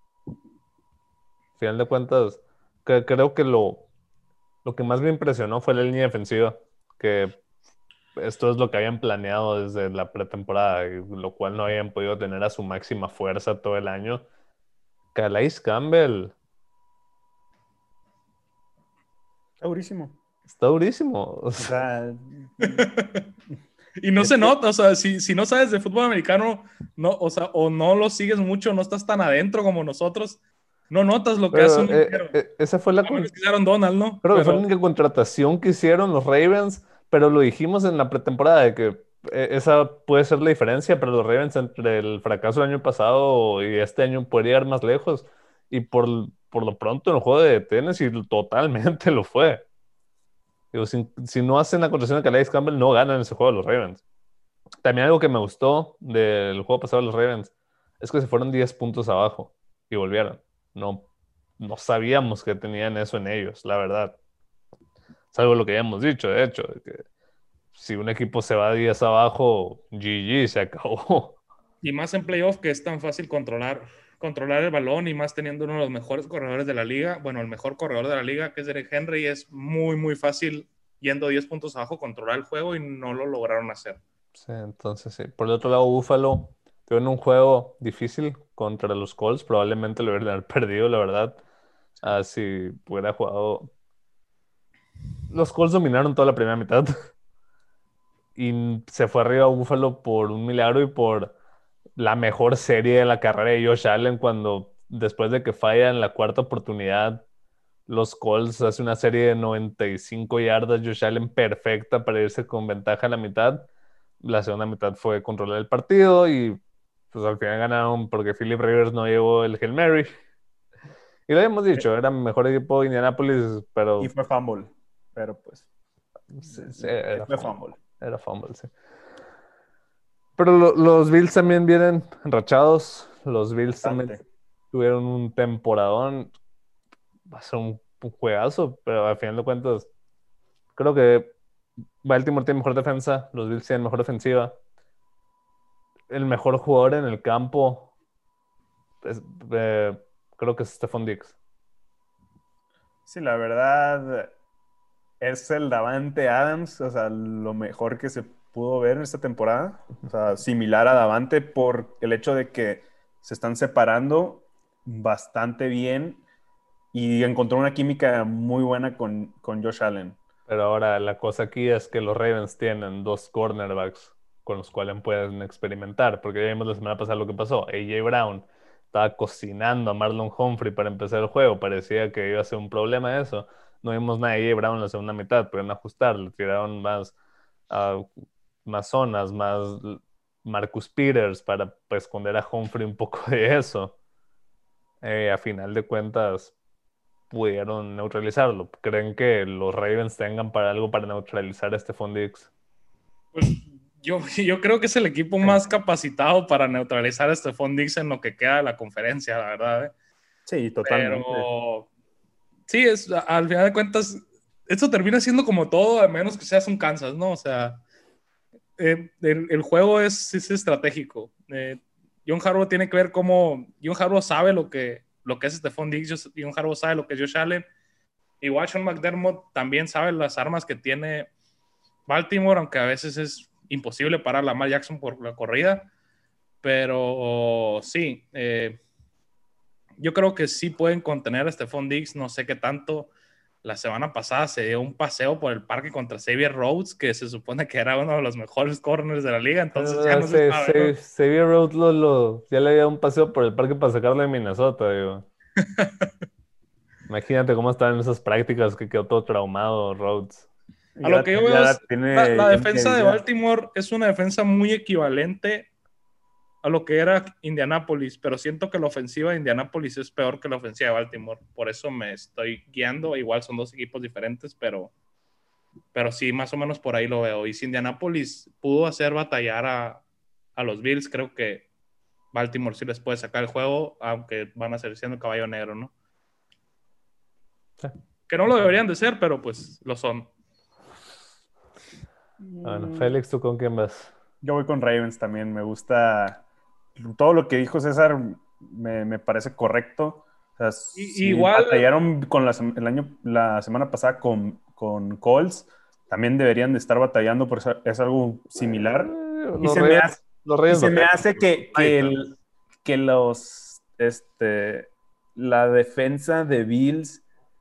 Al final de cuentas, que- creo que lo, lo que más me impresionó fue la línea defensiva, que esto es lo que habían planeado desde la pretemporada, y lo cual no habían podido tener a su máxima fuerza todo el año. Calais Campbell Está durísimo. está durísimo. O sea, y no es se que- nota, o sea, si, si no sabes de fútbol americano, no, o sea, o no lo sigues mucho, no estás tan adentro como nosotros, no notas lo que hace Pero un eh, liniero. eh, esa fue la, A menos con- que sea Aaron Donald, ¿no? creo que fue la Pero única contratación que hicieron los Ravens, pero lo dijimos en la pretemporada de que eh, esa puede ser la diferencia, pero los Ravens entre el fracaso del año pasado y este año podría llegar más lejos. Y por, por lo pronto en el juego de Tennessee totalmente lo fue. Digo, si, si no hacen la contratación de Calais Campbell, no ganan ese juego los Ravens. También algo que me gustó del juego pasado de los Ravens es que se fueron diez puntos abajo y volvieron. No, no sabíamos que tenían eso en ellos, la verdad. Es algo lo que ya hemos dicho, de hecho, de que si un equipo se va diez abajo, G G, se acabó. y más en playoff que es tan fácil controlar, controlar el balón y más teniendo uno de los mejores corredores de la liga, bueno, el mejor corredor de la liga que es Derek Henry, es muy, muy fácil yendo diez puntos abajo controlar el juego y no lo lograron hacer. Sí, entonces sí. Por el otro lado, Buffalo tuvieron un juego difícil contra los Colts. Probablemente lo hubieran perdido, la verdad. Ah, si hubiera jugado. Los Colts dominaron toda la primera mitad. Y se fue arriba Buffalo por un milagro y por la mejor serie de la carrera de Josh Allen cuando después de que falla en la cuarta oportunidad, los Colts hace una serie de noventa y cinco yardas, Josh Allen perfecta para irse con ventaja a la mitad. La segunda mitad fue controlar el partido y pues al final ganaron porque Philip Rivers no llevó el Hail Mary Y lo habíamos dicho, era mejor equipo Indianapolis, pero... Y fue fumble, pero pues... Sí, sí, era fue fumble. fumble. Era fumble, sí. Pero lo, los Bills también vienen enrachados. Los Bills Bastante. también tuvieron un temporadón. Va a ser un, un juegazo, pero al final de cuentas, creo que Baltimore tiene mejor defensa, los Bills tienen mejor ofensiva. El mejor jugador en el campo, es, eh, creo que es Stephon Diggs. Sí, la verdad es el Davante Adams, o sea, lo mejor que se pudo ver en esta temporada. O sea, similar a Davante por el hecho de que se están separando bastante bien y encontró una química muy buena con, con Josh Allen. Pero ahora la cosa aquí es que los Ravens tienen dos cornerbacks con los cuales pueden experimentar, porque ya vimos la semana pasada lo que pasó. A J. Brown estaba cocinando a Marlon Humphrey para empezar el juego, parecía que iba a ser un problema eso. No vimos nada de A J. Brown en la segunda mitad, pudieron ajustar, le tiraron más, uh, más zonas, más Marcus Peters para, para esconder a Humphrey un poco de eso. Eh, a final de cuentas pudieron neutralizarlo. ¿Creen que los Ravens tengan para algo para neutralizar a Stephon Diggs? Pues yo, yo creo que es el equipo más capacitado para neutralizar a Stephon Diggs en lo que queda de la conferencia, la verdad. ¿eh? Sí, totalmente. Pero sí, es, al final de cuentas, esto termina siendo como todo, a menos que seas un Kansas, ¿no? O sea, eh, el, el juego es, es estratégico. Eh, John Harbaugh tiene que ver cómo... John Harbaugh sabe lo que, lo que es Stephon Diggs, John Harbaugh sabe lo que es Josh Allen. Igual Sean McDermott también sabe las armas que tiene Baltimore, aunque a veces es imposible parar a Lamar Jackson por la corrida. Pero sí, eh, yo creo que sí pueden contener a Stephon Diggs, no sé qué tanto. La semana pasada se dio un paseo por el parque contra Xavier Rhodes, que se supone que era uno de los mejores corners de la liga, entonces Pero, ya ah, no se se, sabe, se, ¿no? Xavier Rhodes lo, lo- ya le había dado un paseo por el parque para sacarlo de Minnesota, digo. Imagínate cómo estaban en esas prácticas que quedó todo traumado Rhodes. A lo Ya, que yo veo ya es, la, tiene la ya defensa de medida. Baltimore es una defensa muy equivalente a lo que era Indianapolis, pero siento que la ofensiva de Indianapolis es peor que la ofensiva de Baltimore, por eso me estoy guiando, igual son dos equipos diferentes, pero, pero sí, más o menos por ahí lo veo. Y si Indianapolis pudo hacer batallar a, a los Bills, creo que Baltimore sí les puede sacar el juego, aunque van a ser siendo caballo negro, ¿no? Sí. Que no lo deberían de ser, pero pues lo son. Bueno, Félix, ¿tú con quién vas? Yo voy con Ravens también. Me gusta todo lo que dijo César, me, me parece correcto. O sea, Y, si igual, batallaron con la, sem- el año, la semana pasada con, con Colts, también deberían de estar batallando por eso, es algo similar. Eh, Y los se me Ravens, hace, los y Ravens se me batallan hace con que, los que, Titans. el- que los, este, la defensa de Bills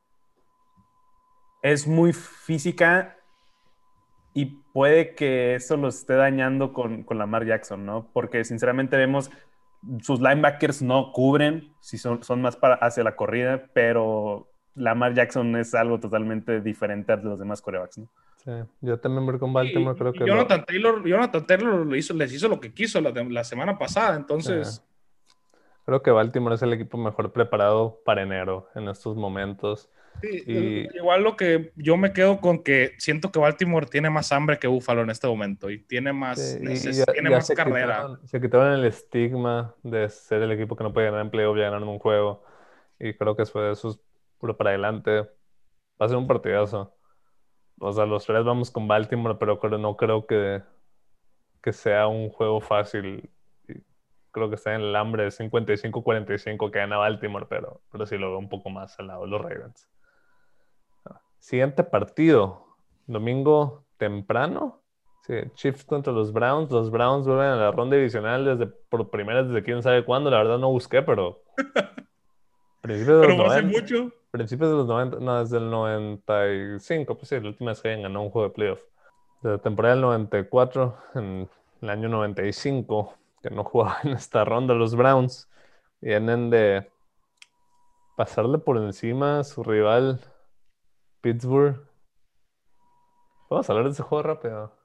es muy física y puede que eso los esté dañando con, con Lamar Jackson, ¿no? Porque sinceramente vemos sus linebackers no cubren, si son, son más para hacia la corrida, pero Lamar Jackson es algo totalmente diferente a los demás quarterbacks, ¿no? Sí, yo también voy con Baltimore, y, creo y que lo... Jonathan Taylor, Jonathan Taylor le hizo, les hizo lo que quiso la, la semana pasada, sí. entonces... Creo que Baltimore es el equipo mejor preparado para enero en estos momentos. Sí, Y igual lo que yo me quedo con que siento que Baltimore tiene más hambre que Buffalo en este momento y tiene Sí, más, y ya, neces tiene ya más se carrera. quitaron, se quitaron el estigma de ser el equipo que no puede ganar en playoff y ganar un juego. Y creo que después de eso es puro para adelante. Va a ser un partidazo. O sea, los tres vamos con Baltimore, pero creo- no creo que, que sea un juego fácil. Y creo que está en el hambre de cincuenta y cinco cuarenta y cinco que gana Baltimore, pero, pero sí lo veo un poco más al lado de los Ravens. Siguiente partido, domingo temprano. Sí, Chiefs contra los Browns. Los Browns vuelven a la ronda divisional desde, por primera vez desde quién sabe cuándo. La verdad no busqué, pero principios de los Pero fue hace noventa. mucho. Principios de los noventa, no, desde el noventa y cinco, pues sí, la última vez que habían ganado un juego de playoff. De la temporada del noventa y cuatro, en el año noventa y cinco, que no jugaban en esta ronda los Browns, vienen de pasarle por encima a su rival Pittsburgh. Vamos a hablar de ese juego rápido.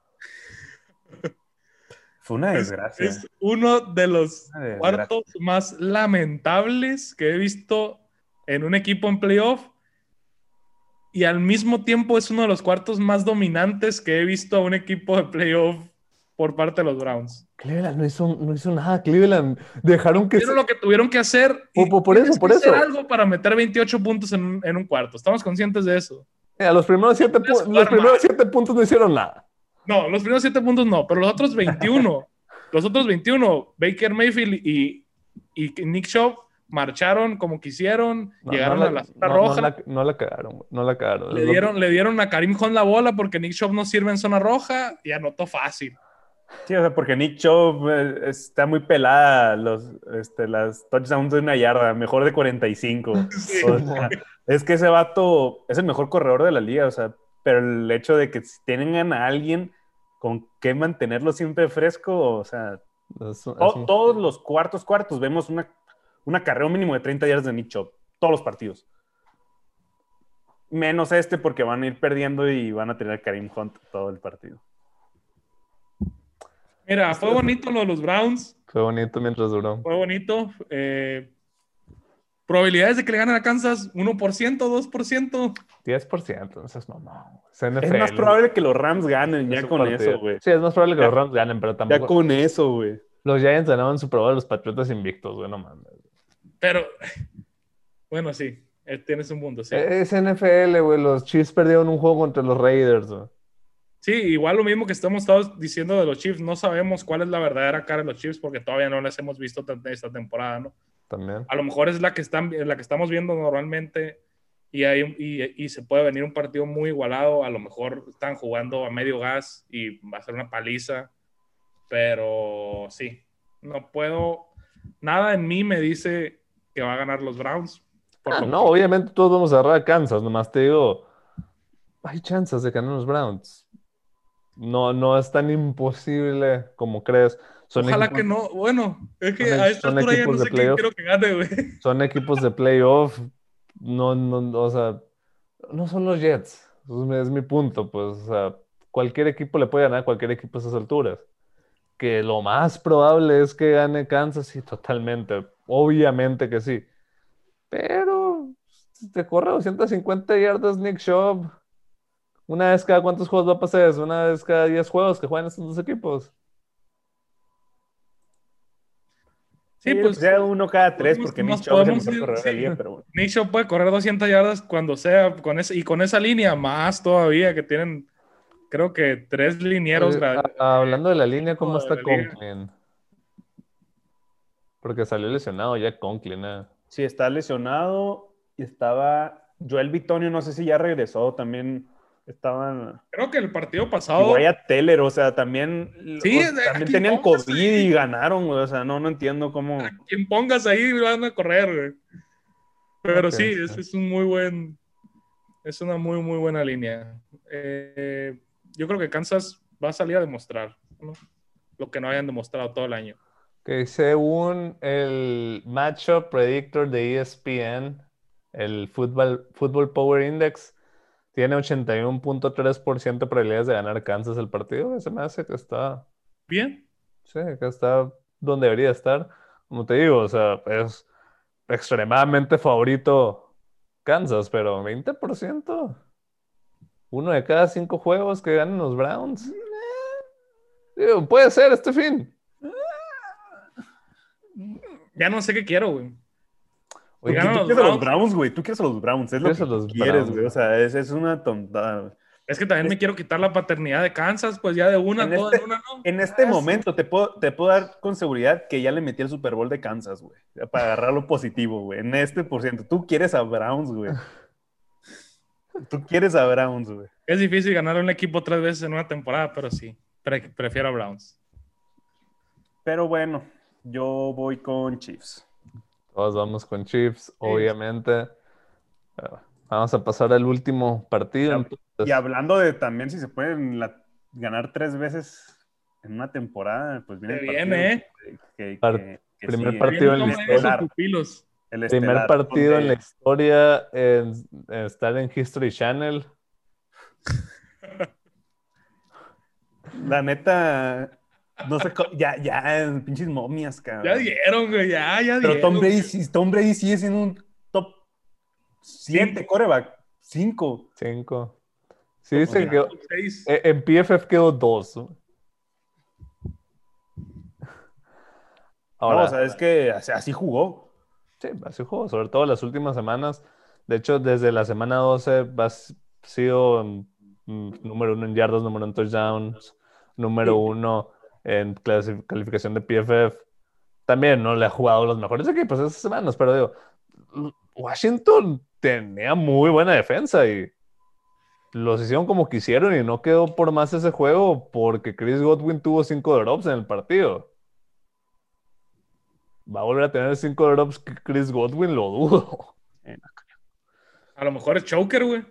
Fue una Es, desgracia, es uno de los una desgracia. cuartos más lamentables que he visto en un equipo en playoff y al mismo tiempo es uno de los cuartos más dominantes que he visto a un equipo de playoff por parte de los Browns. Cleveland no hizo, no hizo nada. Cleveland dejaron que... Hicieron lo que tuvieron que hacer y Por, por, por eso, tienes por que hacer eso. algo para meter veintiocho puntos en un, en un cuarto. Estamos conscientes de eso. Mira, los primeros siete, Puedes pu- jugar los primeros mal. siete puntos no hicieron nada. No, los primeros siete puntos no, pero los otros veintiuno, los otros veintiuno, Baker Mayfield y, y Nick Chubb marcharon como quisieron, No, llegaron no la, a la zona no- roja, no la, no la cagaron, güey, no la cagaron. le, Es lo que- dieron, le dieron a Karim Hunt la bola porque Nick Chubb no sirve en zona roja y anotó fácil. Sí, o sea, porque Nick Chubb eh, está muy pelada los, este, las touchdowns de una yarda, mejor de cuarenta y cinco. Sí. O sea, es que ese vato es el mejor corredor de la liga, o sea, pero el hecho de que tengan a alguien con que mantenerlo siempre fresco, o sea, es- es to- un- todos los cuartos cuartos vemos una, una carrera mínimo de treinta yardas de Nick Chubb, todos los partidos. Menos este porque van a ir perdiendo y van a tener a Karim Hunt todo el partido. Mira, fue bonito lo de los Browns, Fue bonito mientras duró. fue bonito. Eh, probabilidades de que le ganen a Kansas, uno por ciento, dos por ciento. diez por ciento, eso es mamón. Es Es N F L. más probable que los Rams ganen es ya un con partido. eso, güey. Sí, es más probable que Ya- los Rams ganen, pero Ya tampoco. con eso, güey. Los Giants ganaban Super Bowl a los Patriotas invictos, güey, no mames. Pero, bueno, sí, eh, tienes un punto, sí. Es N F L, güey. Los Chiefs perdieron un juego contra los Raiders, güey. Sí, igual lo mismo que estamos todos diciendo de los Chiefs, no sabemos cuál es la verdadera cara de los Chiefs porque todavía no las hemos visto tan- esta temporada, ¿no? También. A lo mejor es la que, están, la que estamos viendo normalmente y, hay, un- y, y se puede venir un partido muy igualado, a lo mejor están jugando a medio gas y va a ser una paliza, pero sí, no puedo, nada en mí me dice que va a ganar los Browns. por Ah, lo no, que- obviamente todos vamos a agarrar a Kansas, nomás te digo, hay chances de ganar los Browns. No, no es tan imposible como crees. Son Ojalá equipos- que no, bueno, es que son a e- esta son altura ya equipos no de sé quién playoff. quiero que gane, güey. Son equipos de playoff. No, no, o sea, no son los Jets. Es, es mi punto, pues. O sea, cualquier equipo le puede ganar a cualquier equipo a esas alturas. Que lo más probable es que gane Kansas, sí, totalmente. Obviamente que sí. Pero te corre doscientas cincuenta yardas Nick Chubb. Una vez cada cuántos juegos va a pasar eso, una vez cada diez juegos que juegan estos dos equipos. Sí, Sí, pues sea uno cada tres, podemos- porque nos Nick Chubb es el podemos mejor ir- corredor de la sí. liga, pero bueno. Nick Chubb puede correr doscientas yardas cuando sea, con ese, y con esa línea más todavía, que tienen, creo que tres linieros. Oye, gra- a- hablando de la línea, ¿cómo de está la liga. Conklin? Porque salió lesionado ya Conklin, ¿eh? Sí, está lesionado y estaba Joel Bitonio, no sé si ya regresó, también estaban... Creo que el partido Y pasado, Wyatt Teller, o sea, también, Sí, o- de- también aquí tenían póngase. COVID y ganaron, güey, o sea, no, no entiendo cómo... a quien pongas ahí van a correr, güey. Pero Ok, sí, sí. es, es un muy buen, es una muy, muy buena línea. Eh, yo creo que Kansas va a salir a demostrar, ¿no? Lo que no hayan demostrado todo el año. Que según el Matchup Predictor de E S P N, el Football, Football Power Index tiene ochenta y uno punto tres por ciento de probabilidades de ganar Kansas el partido. Se me hace que está, Bien, sí, que está donde debería estar. Como te digo, o sea, es extremadamente favorito Kansas, pero veinte por ciento. Uno de cada cinco juegos que ganan los Browns. Digo, puede ser este fin. ya no sé qué quiero, güey. Oye, ganan tú los quieres a los Browns. Browns, güey, tú quieres a los Browns, es lo Quieres que a los tú quieres, Browns, güey, o sea, es, es una tontada, güey. Es que también me quiero quitar la paternidad de Kansas, pues ya de una, En toda este- en una, ¿no? En este Ah, sí. momento te puedo, te puedo dar con seguridad que ya le metí el Super Bowl de Kansas, güey, para agarrar lo positivo, güey, en este por ciento. Tú quieres a Browns, güey. Tú quieres a Browns, güey. Es difícil ganar un equipo tres veces en una temporada, pero sí, pre- prefiero a Browns. Pero bueno, yo voy con Chiefs. Todos vamos con Chiefs, obviamente. Ah, Vamos a pasar al último partido. Ya- entonces. Y hablando de también si se pueden la- ganar tres veces en una temporada, pues viene Se el viene, partido que- que- Par- que- que primer sigue. partido en la Vienen historia. esos estelar, pupilos. el Primer estelar, partido en la donde- historia en, en estar en History Channel. La neta, no sé, co- ya, ya, pinches momias, cabrón. Ya dieron, güey, ya, ya Pero dieron. Tom Brady, sí- Tom Brady sigue siendo un top Siete, coreback. Cinco. Cinco. Sí, dice sea, que seis. eh, en P F F quedó dos. No, Ahora, o sea, es que así, así jugó. sí, así jugó, sobre todo las últimas semanas. De hecho, desde la semana doce ha sido mm, número uno en yardas, número uno en touchdowns, número Sí. uno en clasi- calificación de P F F. También no le ha jugado a los mejores equipos esas semanas, pero digo, L- Washington tenía muy buena defensa y los hicieron como quisieron y no quedó por más ese juego porque Chris Godwin tuvo cinco drops en el partido. ¿Va a volver a tener cinco drops que Chris Godwin? Lo dudo. Eh, no. A lo mejor es choker, güey.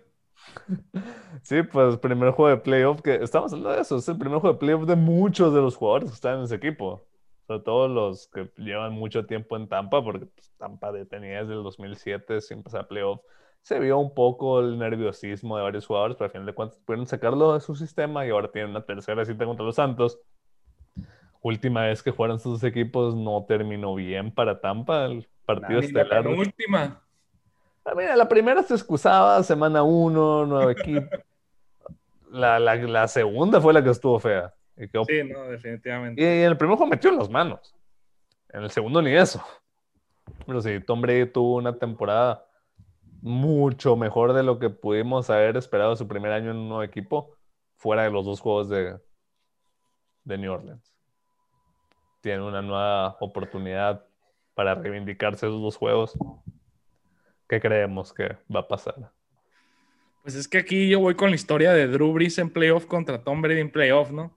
Sí, pues primer juego de playoff que estamos hablando de eso, es el primer juego de playoff de muchos de los jugadores que están en ese equipo, sobre todo los que llevan mucho tiempo en Tampa, porque pues, Tampa de- tenía desde el dos mil siete sin pasar playoff. Se vio un poco el nerviosismo de varios jugadores, pero al final de cuentas pudieron sacarlo de su sistema y ahora tienen una tercera cita contra los Santos. Última vez que jugaron sus dos equipos no terminó bien para Tampa, el partido Nah, Ni la estelar. penúltima. Ah, mira, la primera se excusaba, semana uno, nuevo equipo. La, la, la segunda fue la que estuvo fea. Y, quedó- Sí, no, y definitivamente. en el primer juego metió en las manos. En el segundo ni eso. Pero sí, Tom Brady tuvo una temporada mucho mejor de lo que pudimos haber esperado su primer año en un nuevo equipo, fuera de los dos juegos de, de New Orleans. Tiene una nueva oportunidad para reivindicarse esos dos juegos. ¿Qué creemos que va a pasar? Pues es que aquí yo voy con la historia de Drew Brees en playoff contra Tom Brady en playoff, ¿no?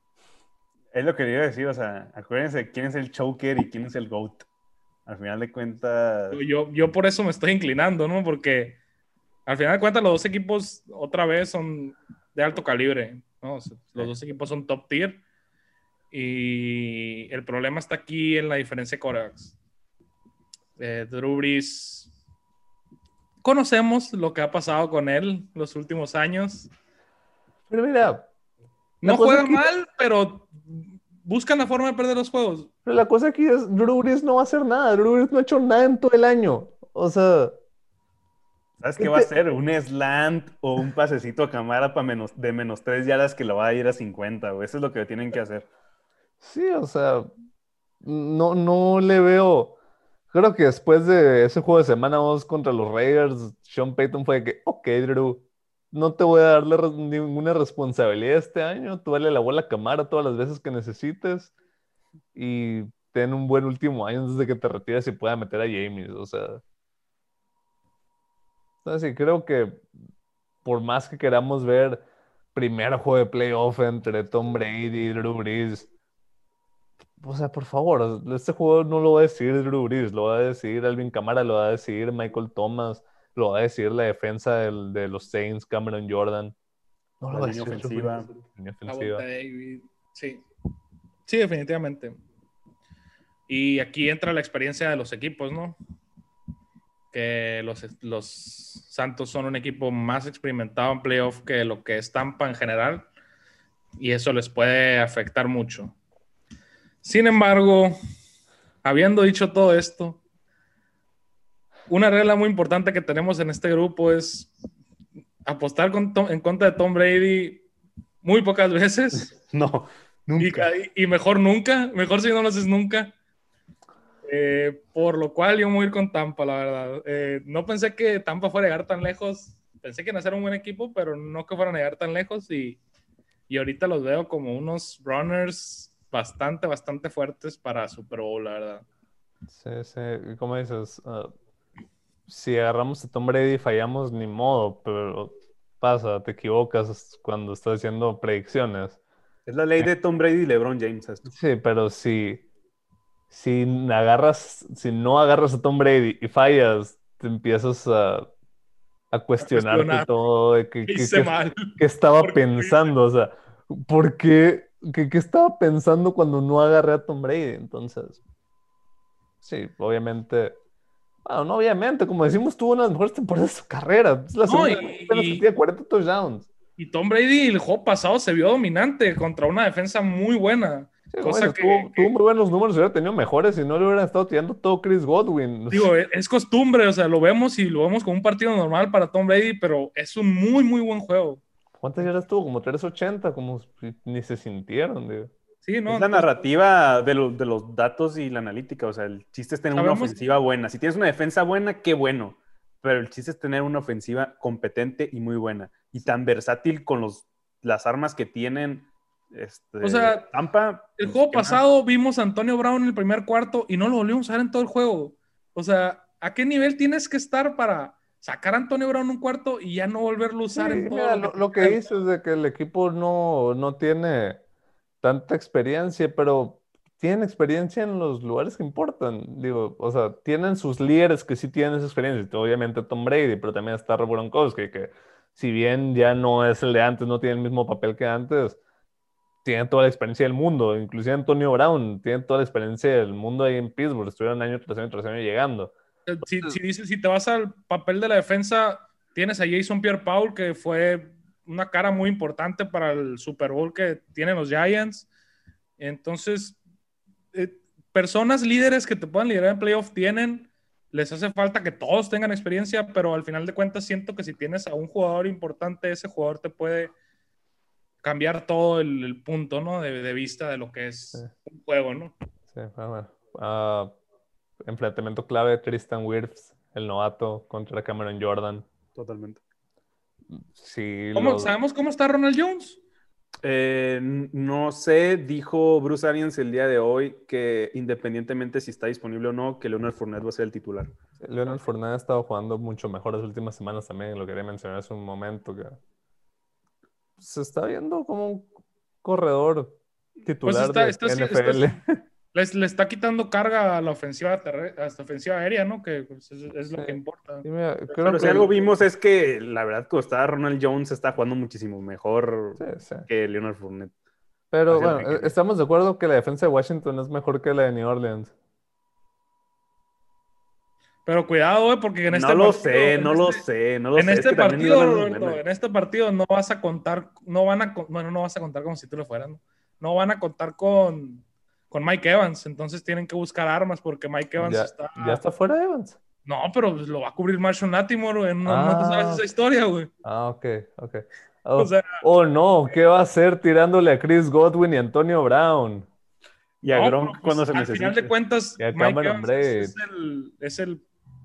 Es lo que le iba a decir, o sea, acuérdense quién es el choker y quién es el GOAT. Al final de cuentas, Yo, yo, yo por eso me estoy inclinando, ¿no? Porque al final de cuentas los dos equipos otra vez son de alto calibre, ¿no? O sea, los dos equipos son top tier y el problema está aquí en la diferencia de quarterbacks. Eh, Drew Brees, conocemos lo que ha pasado con él los últimos años. Pero mira, la No cosa juega aquí, mal, pero buscan la forma de perder los juegos. pero la cosa aquí es, Drew Brees no va a hacer nada. Drew Brees no ha hecho nada en todo el año. O sea, ¿sabes ¿qué qué va a te- ser? Un slant o un pasecito a cámara para menos, de menos tres yardas que lo va a ir a cincuenta, güey. Eso es lo que tienen que hacer. Sí, o sea, no, no le veo. Creo que después de ese juego de semana dos contra los Raiders, Sean Payton fue de que, ok, Drew, no te voy a darle res- ninguna responsabilidad este año. Tú dale la bola a Camara todas las veces que necesites y ten un buen último año antes de que te retires y pueda meter a James. O sea, entonces sí, creo que por más que queramos ver primer juego de playoff entre Tom Brady y Drew Brees. O sea, por favor, este juego no lo va a decidir Drew Brees, lo va a decidir Alvin Kamara, lo va a decidir Michael Thomas, lo va a decidir la defensa del- de los Saints, Cameron Jordan. No lo La va a línea decidir Drew ofensiva. Brees, línea La ofensiva. vuelta de David. Sí. Sí, definitivamente. Y aquí entra la experiencia de los equipos, ¿no? Que los, los Santos son un equipo más experimentado en playoff que lo que es Tampa en general. Y eso les puede afectar mucho. Sin embargo, habiendo dicho todo esto, una regla muy importante que tenemos en este grupo es apostar con Tom- en contra de Tom Brady muy pocas veces. No, Y, nunca. y mejor nunca, mejor si no lo haces nunca. Eh, por lo cual yo me voy a ir con Tampa, la verdad. Eh, no pensé que Tampa fuera a llegar tan lejos. Pensé que iban a ser un buen equipo, pero no que fueran a llegar tan lejos. Y, y ahorita los veo como unos runners bastante, bastante fuertes para Super Bowl, la verdad. Sí, sí, y como dices, ah, si agarramos a Tom Brady y fallamos, ni modo, pero pasa, te equivocas cuando estás haciendo predicciones. Es la ley de Tom Brady y LeBron James esto. Sí, pero si, si agarras, si no agarras a Tom Brady y fallas, te empiezas a, a cuestionarte cuestionar. todo, de que, ¿Qué que- hice que- mal? que estaba ¿Por qué lo hice? pensando, o sea, ¿por qué? ¿Qué, qué estaba pensando cuando no agarré a Tom Brady? Entonces, sí, obviamente, bueno, no obviamente, como decimos, tuvo una de las mejores temporadas de su carrera, es la No, segunda vez apenas que y, tiene cuarenta touchdowns. y Tom Brady el juego pasado se vio dominante contra una defensa muy buena. Sí, como Cosa dices, que, tuvo, que, tuvo muy buenos números, hubiera tenido mejores si no le hubieran estado tirando todo Chris Godwin. digo, es, es costumbre, o sea, lo vemos y lo vemos como un partido normal para Tom Brady, pero es un muy, muy buen juego. ¿Cuántas yardas tuvo? Como trescientos ochenta, como si ni se sintieron, digo. Sí, ¿no? Es la Entonces, narrativa de, lo- de los datos y la analítica. O sea, el chiste es tener una sabemos, ofensiva buena. Si tienes una defensa buena, qué bueno. Pero el chiste es tener una ofensiva competente y muy buena. Y tan versátil con los, las armas que tienen o este, sea, Tampa. el Pues, juego ¿qué más? pasado vimos a Antonio Brown en el primer cuarto y no lo volvimos a ver en todo el juego. O sea, ¿a qué nivel tienes que estar para sacar a Antonio Brown un cuarto y ya no volverlo a Sí, usar en todo mira, lo que lo, te lo que queda? dices es de que el equipo no, no tiene tanta experiencia, pero tienen experiencia en los lugares que importan. Digo, o sea, tienen sus líderes que sí tienen esa experiencia. Obviamente Tom Brady, pero también está Rob Gronkowski, que si bien ya no es el de antes, no tiene el mismo papel que antes, tiene toda la experiencia del mundo. Inclusive Antonio Brown tiene toda la experiencia del mundo ahí en Pittsburgh. Estuvieron año tras año tras año llegando. Si, si, dices, si te vas al papel de la defensa, tienes a Jason Pierre-Paul, que fue una cara muy importante para el Super Bowl que tienen los Giants. Entonces, eh, personas líderes que te puedan liderar en playoff tienen, les hace falta que todos tengan experiencia, pero al final de cuentas siento que si tienes a un jugador importante, ese jugador te puede cambiar todo el, el punto, ¿no? De, de, vista de lo que Sí, es un juego, ¿no? sí, ah, bueno. Ah, enfrentamiento clave, Tristan Wirfs, el novato, contra Cameron Jordan. Totalmente. Sí, ¿Cómo, lo, ¿Sabemos cómo está Ronald Jones? Eh, no sé, dijo Bruce Arians el día de hoy que independientemente si está disponible o no, que Leonard Fournette va a ser el titular. Leonard Fournette ha estado jugando mucho mejor las últimas semanas también, lo quería mencionar hace un momento, que se está viendo como un corredor Pues titular está, de está, está, N F L. les, le está quitando carga a la ofensiva, terre, a esta ofensiva aérea, ¿no? Que pues, es, es Sí. lo que importa. Y mira, creo Pero si que algo vimos es que la verdad que está Ronald Jones está jugando muchísimo mejor sí, sí. que Leonard Fournette. Pero Hacia lo bueno, que eh, quería. estamos de acuerdo que la defensa de Washington es mejor que la de New Orleans. Pero cuidado, eh, porque en No este lo partido, sé, en no lo este, sé, no lo en sé. Es este que también New partido, Orleans es Roberto, buena. en este partido no vas a contar, no van a, bueno, no vas a contar como si tú lo fueras, ¿no? No van a contar con, con Mike Evans, entonces tienen que buscar armas porque Mike Evans Ya, está. ya está fuera Evans. No, pero pues lo va a cubrir Marshall Lattimore, güey. No, no te sabes Ah, esa historia, güey. ah, ok, ok. O Oh, sea, oh, no, ¿qué va a hacer tirándole a Chris Godwin y Antonio Brown? Y a no, pero Gronk cuando pues se al final de necesite. cuentas, Y a Mike Cameron Evans es, Braid. es el, es el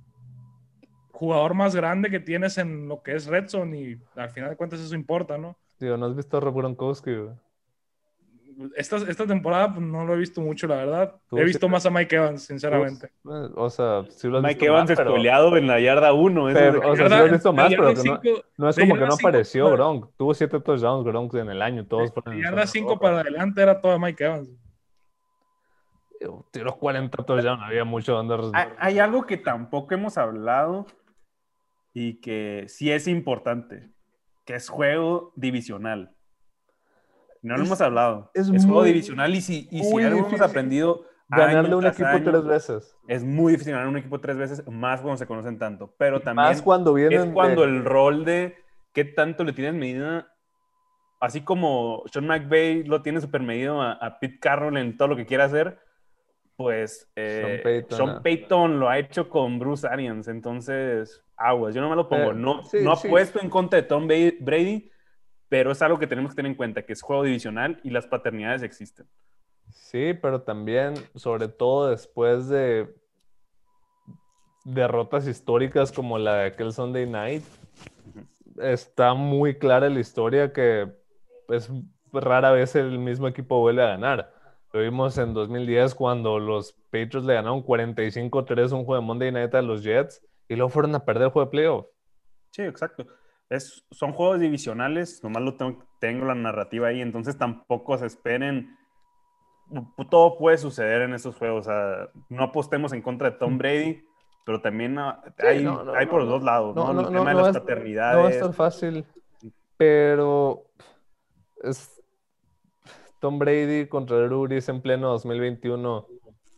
jugador más grande que tienes en lo que es Red Zone y al final de cuentas eso importa, ¿no? Tío, ¿no has visto a Rob Gronkowski, güey? Esta, esta temporada pues, no lo he visto mucho, la verdad. He Tuvo visto siete, más a Mike Evans, tuvo- sinceramente. eh, o sea, sí lo has visto Mike más, Evans pero, spoileado en la yarda uno. Eso es de pero, que o sea, sí lo has Yarda, visto de más, pero yarda que no, cinco no es de como que yarda no cinco apareció para, Gronk. Tuvo siete touchdowns Gronk en el año, de, todos fueron de en yarda zona cinco roja. para adelante era todo Mike Evans. Tío, tiró cuarenta touchdowns, había mucho donde. Hay, hay algo que tampoco hemos hablado y que sí es importante, que es juego divisional. No lo hemos Es, hablado. es Es juego muy, divisional y si, y si muy algo hemos difícil aprendido ganarle año a un tras equipo tres año, veces. es muy difícil ganar a un equipo tres veces, más cuando se conocen tanto. Pero Más también cuando es vienen cuando de. el rol de qué tanto le tienes medida, así como Sean McVay lo tiene super medido a, a Pete Carroll en todo lo que quiera hacer, pues Sean eh, Payton. Sean ah. Payton lo ha hecho con Bruce Arians. Entonces, aguas. Yo no me lo pongo. Pe- No, no sí, sí, apuesto en contra de Tom Brady, pero es algo que tenemos que tener en cuenta, que es juego divisional y las paternidades existen. sí, pero también, sobre todo después de derrotas históricas como la de aquel Sunday Night, está muy clara la historia que es rara vez el mismo equipo vuelve a ganar. Lo vimos en dos mil diez cuando los Patriots le ganaron cuarenta y cinco a tres un juego de Monday Night a los Jets y luego fueron a perder el juego de playoff. Sí, exacto. Es, son juegos divisionales, nomás lo tengo, tengo la narrativa ahí, entonces tampoco se esperen. Todo puede suceder en estos juegos. O sea, no apostemos en contra de Tom Brady, pero también ah, Sí, hay, no, no, hay no, por los no, dos lados, no, ¿no? no, El no, tema de no las es, no va a paternidades. estar fácil, pero es Tom Brady contra Drew Brees en pleno dos mil veintiuno.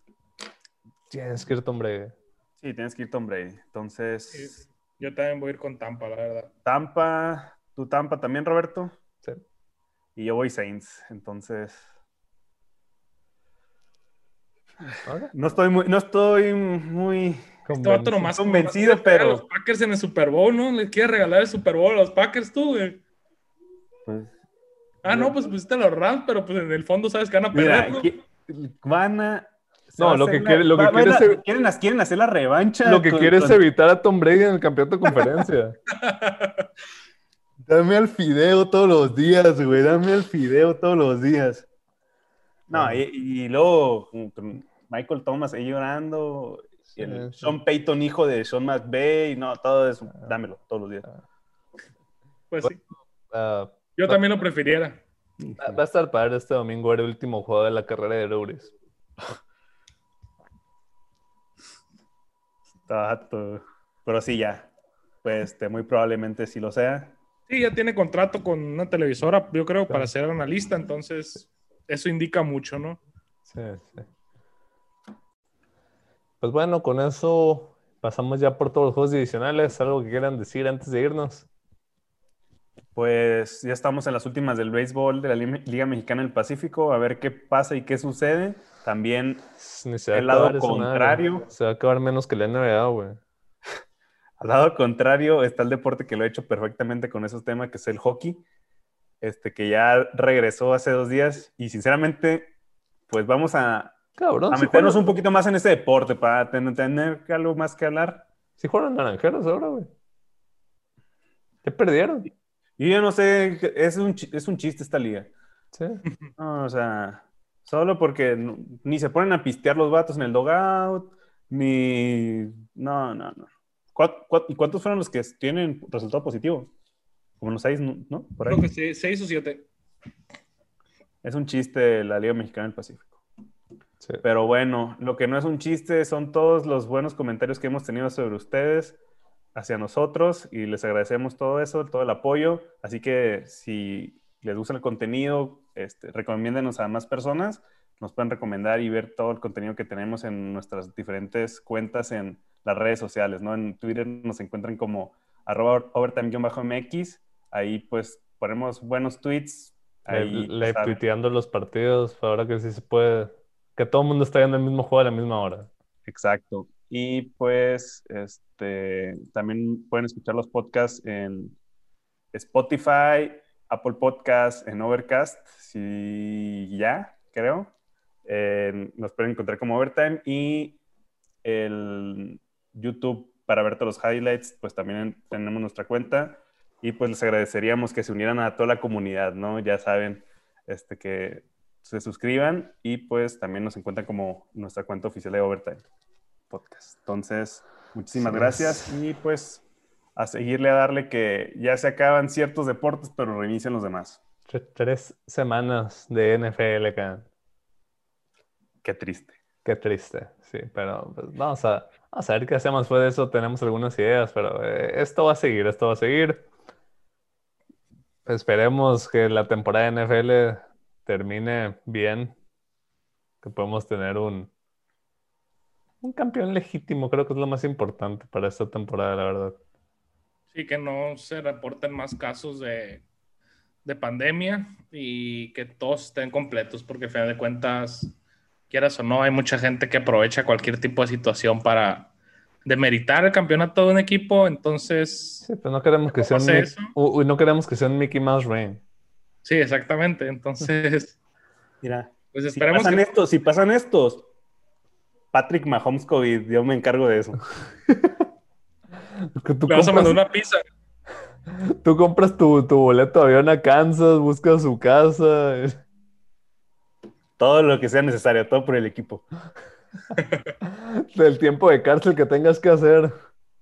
Tienes que ir Tom Brady. Sí, tienes que ir Tom Brady. Entonces, Sí, yo también voy a ir con Tampa, la verdad. Tampa, ¿tú Tampa también, Roberto? Sí. Y yo voy Saints. Entonces, Ok. No estoy muy, no estoy muy Este vato Convencido. nomás convencido, nomás quiere pero- a los Packers en el Super Bowl, ¿no? Le quiere regalar el Super Bowl a los Packers tú, güey. pues, Ah, no, pues pusiste a los Rams, pero pues en el fondo sabes que van a mira, perder, ¿no? qui- van a. se No, va a lo hacer que la- quiere- lo va- que va a ir quiere la- es- quieren, las- quieren hacer la revancha. Lo que con- quiere es con- evitar a Tom Brady en el campeonato de conferencia. Dame al fideo todos los días, güey. Dame al fideo todos los días. No, Bueno. y, y luego con Michael Thomas ahí llorando. Y el Sí, sí. Sean Payton, hijo de Sean McVay. No, todo eso. Dámelo todos los días. Pues sí. Ah, Yo también lo prefiriera. va va a estar padre este domingo, era el último juego de la carrera de Brees. Tato. Pero sí, ya. Pues este, muy probablemente sí lo sea. Sí, ya tiene contrato con una televisora, yo creo, para Sí. ser analista, entonces eso indica mucho, ¿no? Sí, sí. Pues bueno, con eso pasamos ya por todos los juegos divisionales. ¿Algo que quieran decir antes de irnos? Pues ya estamos en las últimas del béisbol de la Li- Liga Mexicana del Pacífico. A ver qué pasa y qué sucede. También Ni se va a el lado acabar esa madre. contrario. Se va a acabar menos que la N B A, güey. Al lado contrario está el deporte que lo ha hecho perfectamente con esos temas, que es el hockey, este, que ya regresó hace dos días. Y sinceramente, pues vamos a, Cabrón, a si meternos juegan, un poquito más en ese deporte para ten- tener algo más que hablar. si juegan naranjeros ahora, güey. ¿Qué perdieron? Y yo no sé, es un, chi- es un chiste esta liga. Sí. No, o sea, solo porque no- ni se ponen a pistear los vatos en el dogout, ni... No, no, no. ¿Cuá- cuá- ¿Y cuántos fueron los que tienen resultado positivo? Como los seis, ¿no? ¿No? Por ahí. Creo que sí, seis o siete. Es un chiste la Liga Mexicana del Pacífico. Sí. Pero bueno, lo que no es un chiste son todos los buenos comentarios que hemos tenido sobre ustedes, hacia nosotros, y les agradecemos todo eso, todo el apoyo. Así que si les gusta el contenido, este, recomiéndenos a más personas. Nos pueden recomendar y ver todo el contenido que tenemos en nuestras diferentes cuentas en las redes sociales, ¿no? En Twitter nos encuentran como arroba overtime-mx. Ahí pues ponemos buenos tweets. Ahí, Le, le ya saben. tuiteando los partidos, ahora que sí se puede. Que todo el mundo está viendo el mismo juego a la misma hora. Exacto. Y pues este, también pueden escuchar los podcasts en Spotify, Apple Podcasts, en Overcast, sí, ya, creo. Eh, nos pueden encontrar como Overtime y el YouTube para ver todos los highlights, pues también tenemos nuestra cuenta y pues les agradeceríamos que se unieran a toda la comunidad, ¿no? Ya saben, este, que se suscriban y pues también nos encuentran como nuestra cuenta oficial de Overtime Podcast. Entonces, muchísimas Sí, gracias es. y pues a seguirle a darle que ya se acaban ciertos deportes, pero reinician los demás. Tre- tres semanas de N F L, acá. Qué triste. Qué triste, sí, pero pues, vamos a, vamos a ver qué hacemos después de eso. Tenemos algunas ideas, pero eh, esto va a seguir, esto va a seguir. Esperemos que la temporada de N F L termine bien, que podemos tener un, un campeón legítimo, creo que es lo más importante para esta temporada, la verdad. Sí, que no se reporten más casos de, de pandemia y que todos estén completos, porque a final de cuentas, quieras o no, hay mucha gente que aprovecha cualquier tipo de situación para demeritar el campeonato de un equipo, entonces, Sí, pero no queremos que sea un, hace Mic- eso? u- u- no queremos que sea un Mickey Mouse Reign. sí, exactamente, entonces, Mira, pues si esperemos pasan que... estos, si pasan estos, Patrick Mahomes COVID, yo me encargo de eso. Que tú Le vas a mandar compras, una pizza. tú compras tu, tu boleto de avión a Kansas, buscas su casa. Todo lo que sea necesario, todo por el equipo. Del tiempo de cárcel que tengas que hacer.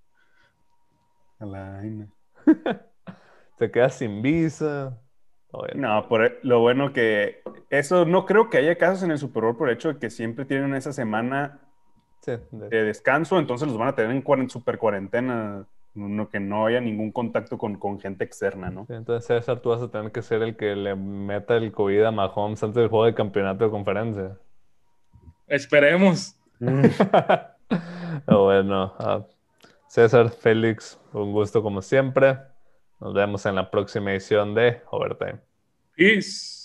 A la vaina. Te quedas sin visa. Oye, No, por lo bueno que eso no creo que haya casos en el Super Bowl por el hecho de que siempre tienen esa semana sí, de- de descanso, entonces los van a tener en cuaren- super cuarentena, no, que no haya ningún contacto con, con gente externa, ¿no? sí, entonces, César, tú vas a tener que ser el que le meta el COVID a Mahomes antes del juego de campeonato de conferencia. Esperemos. Pero bueno, ah, César, Félix, un gusto como siempre. Nos vemos en la próxima edición de Overtime. Peace.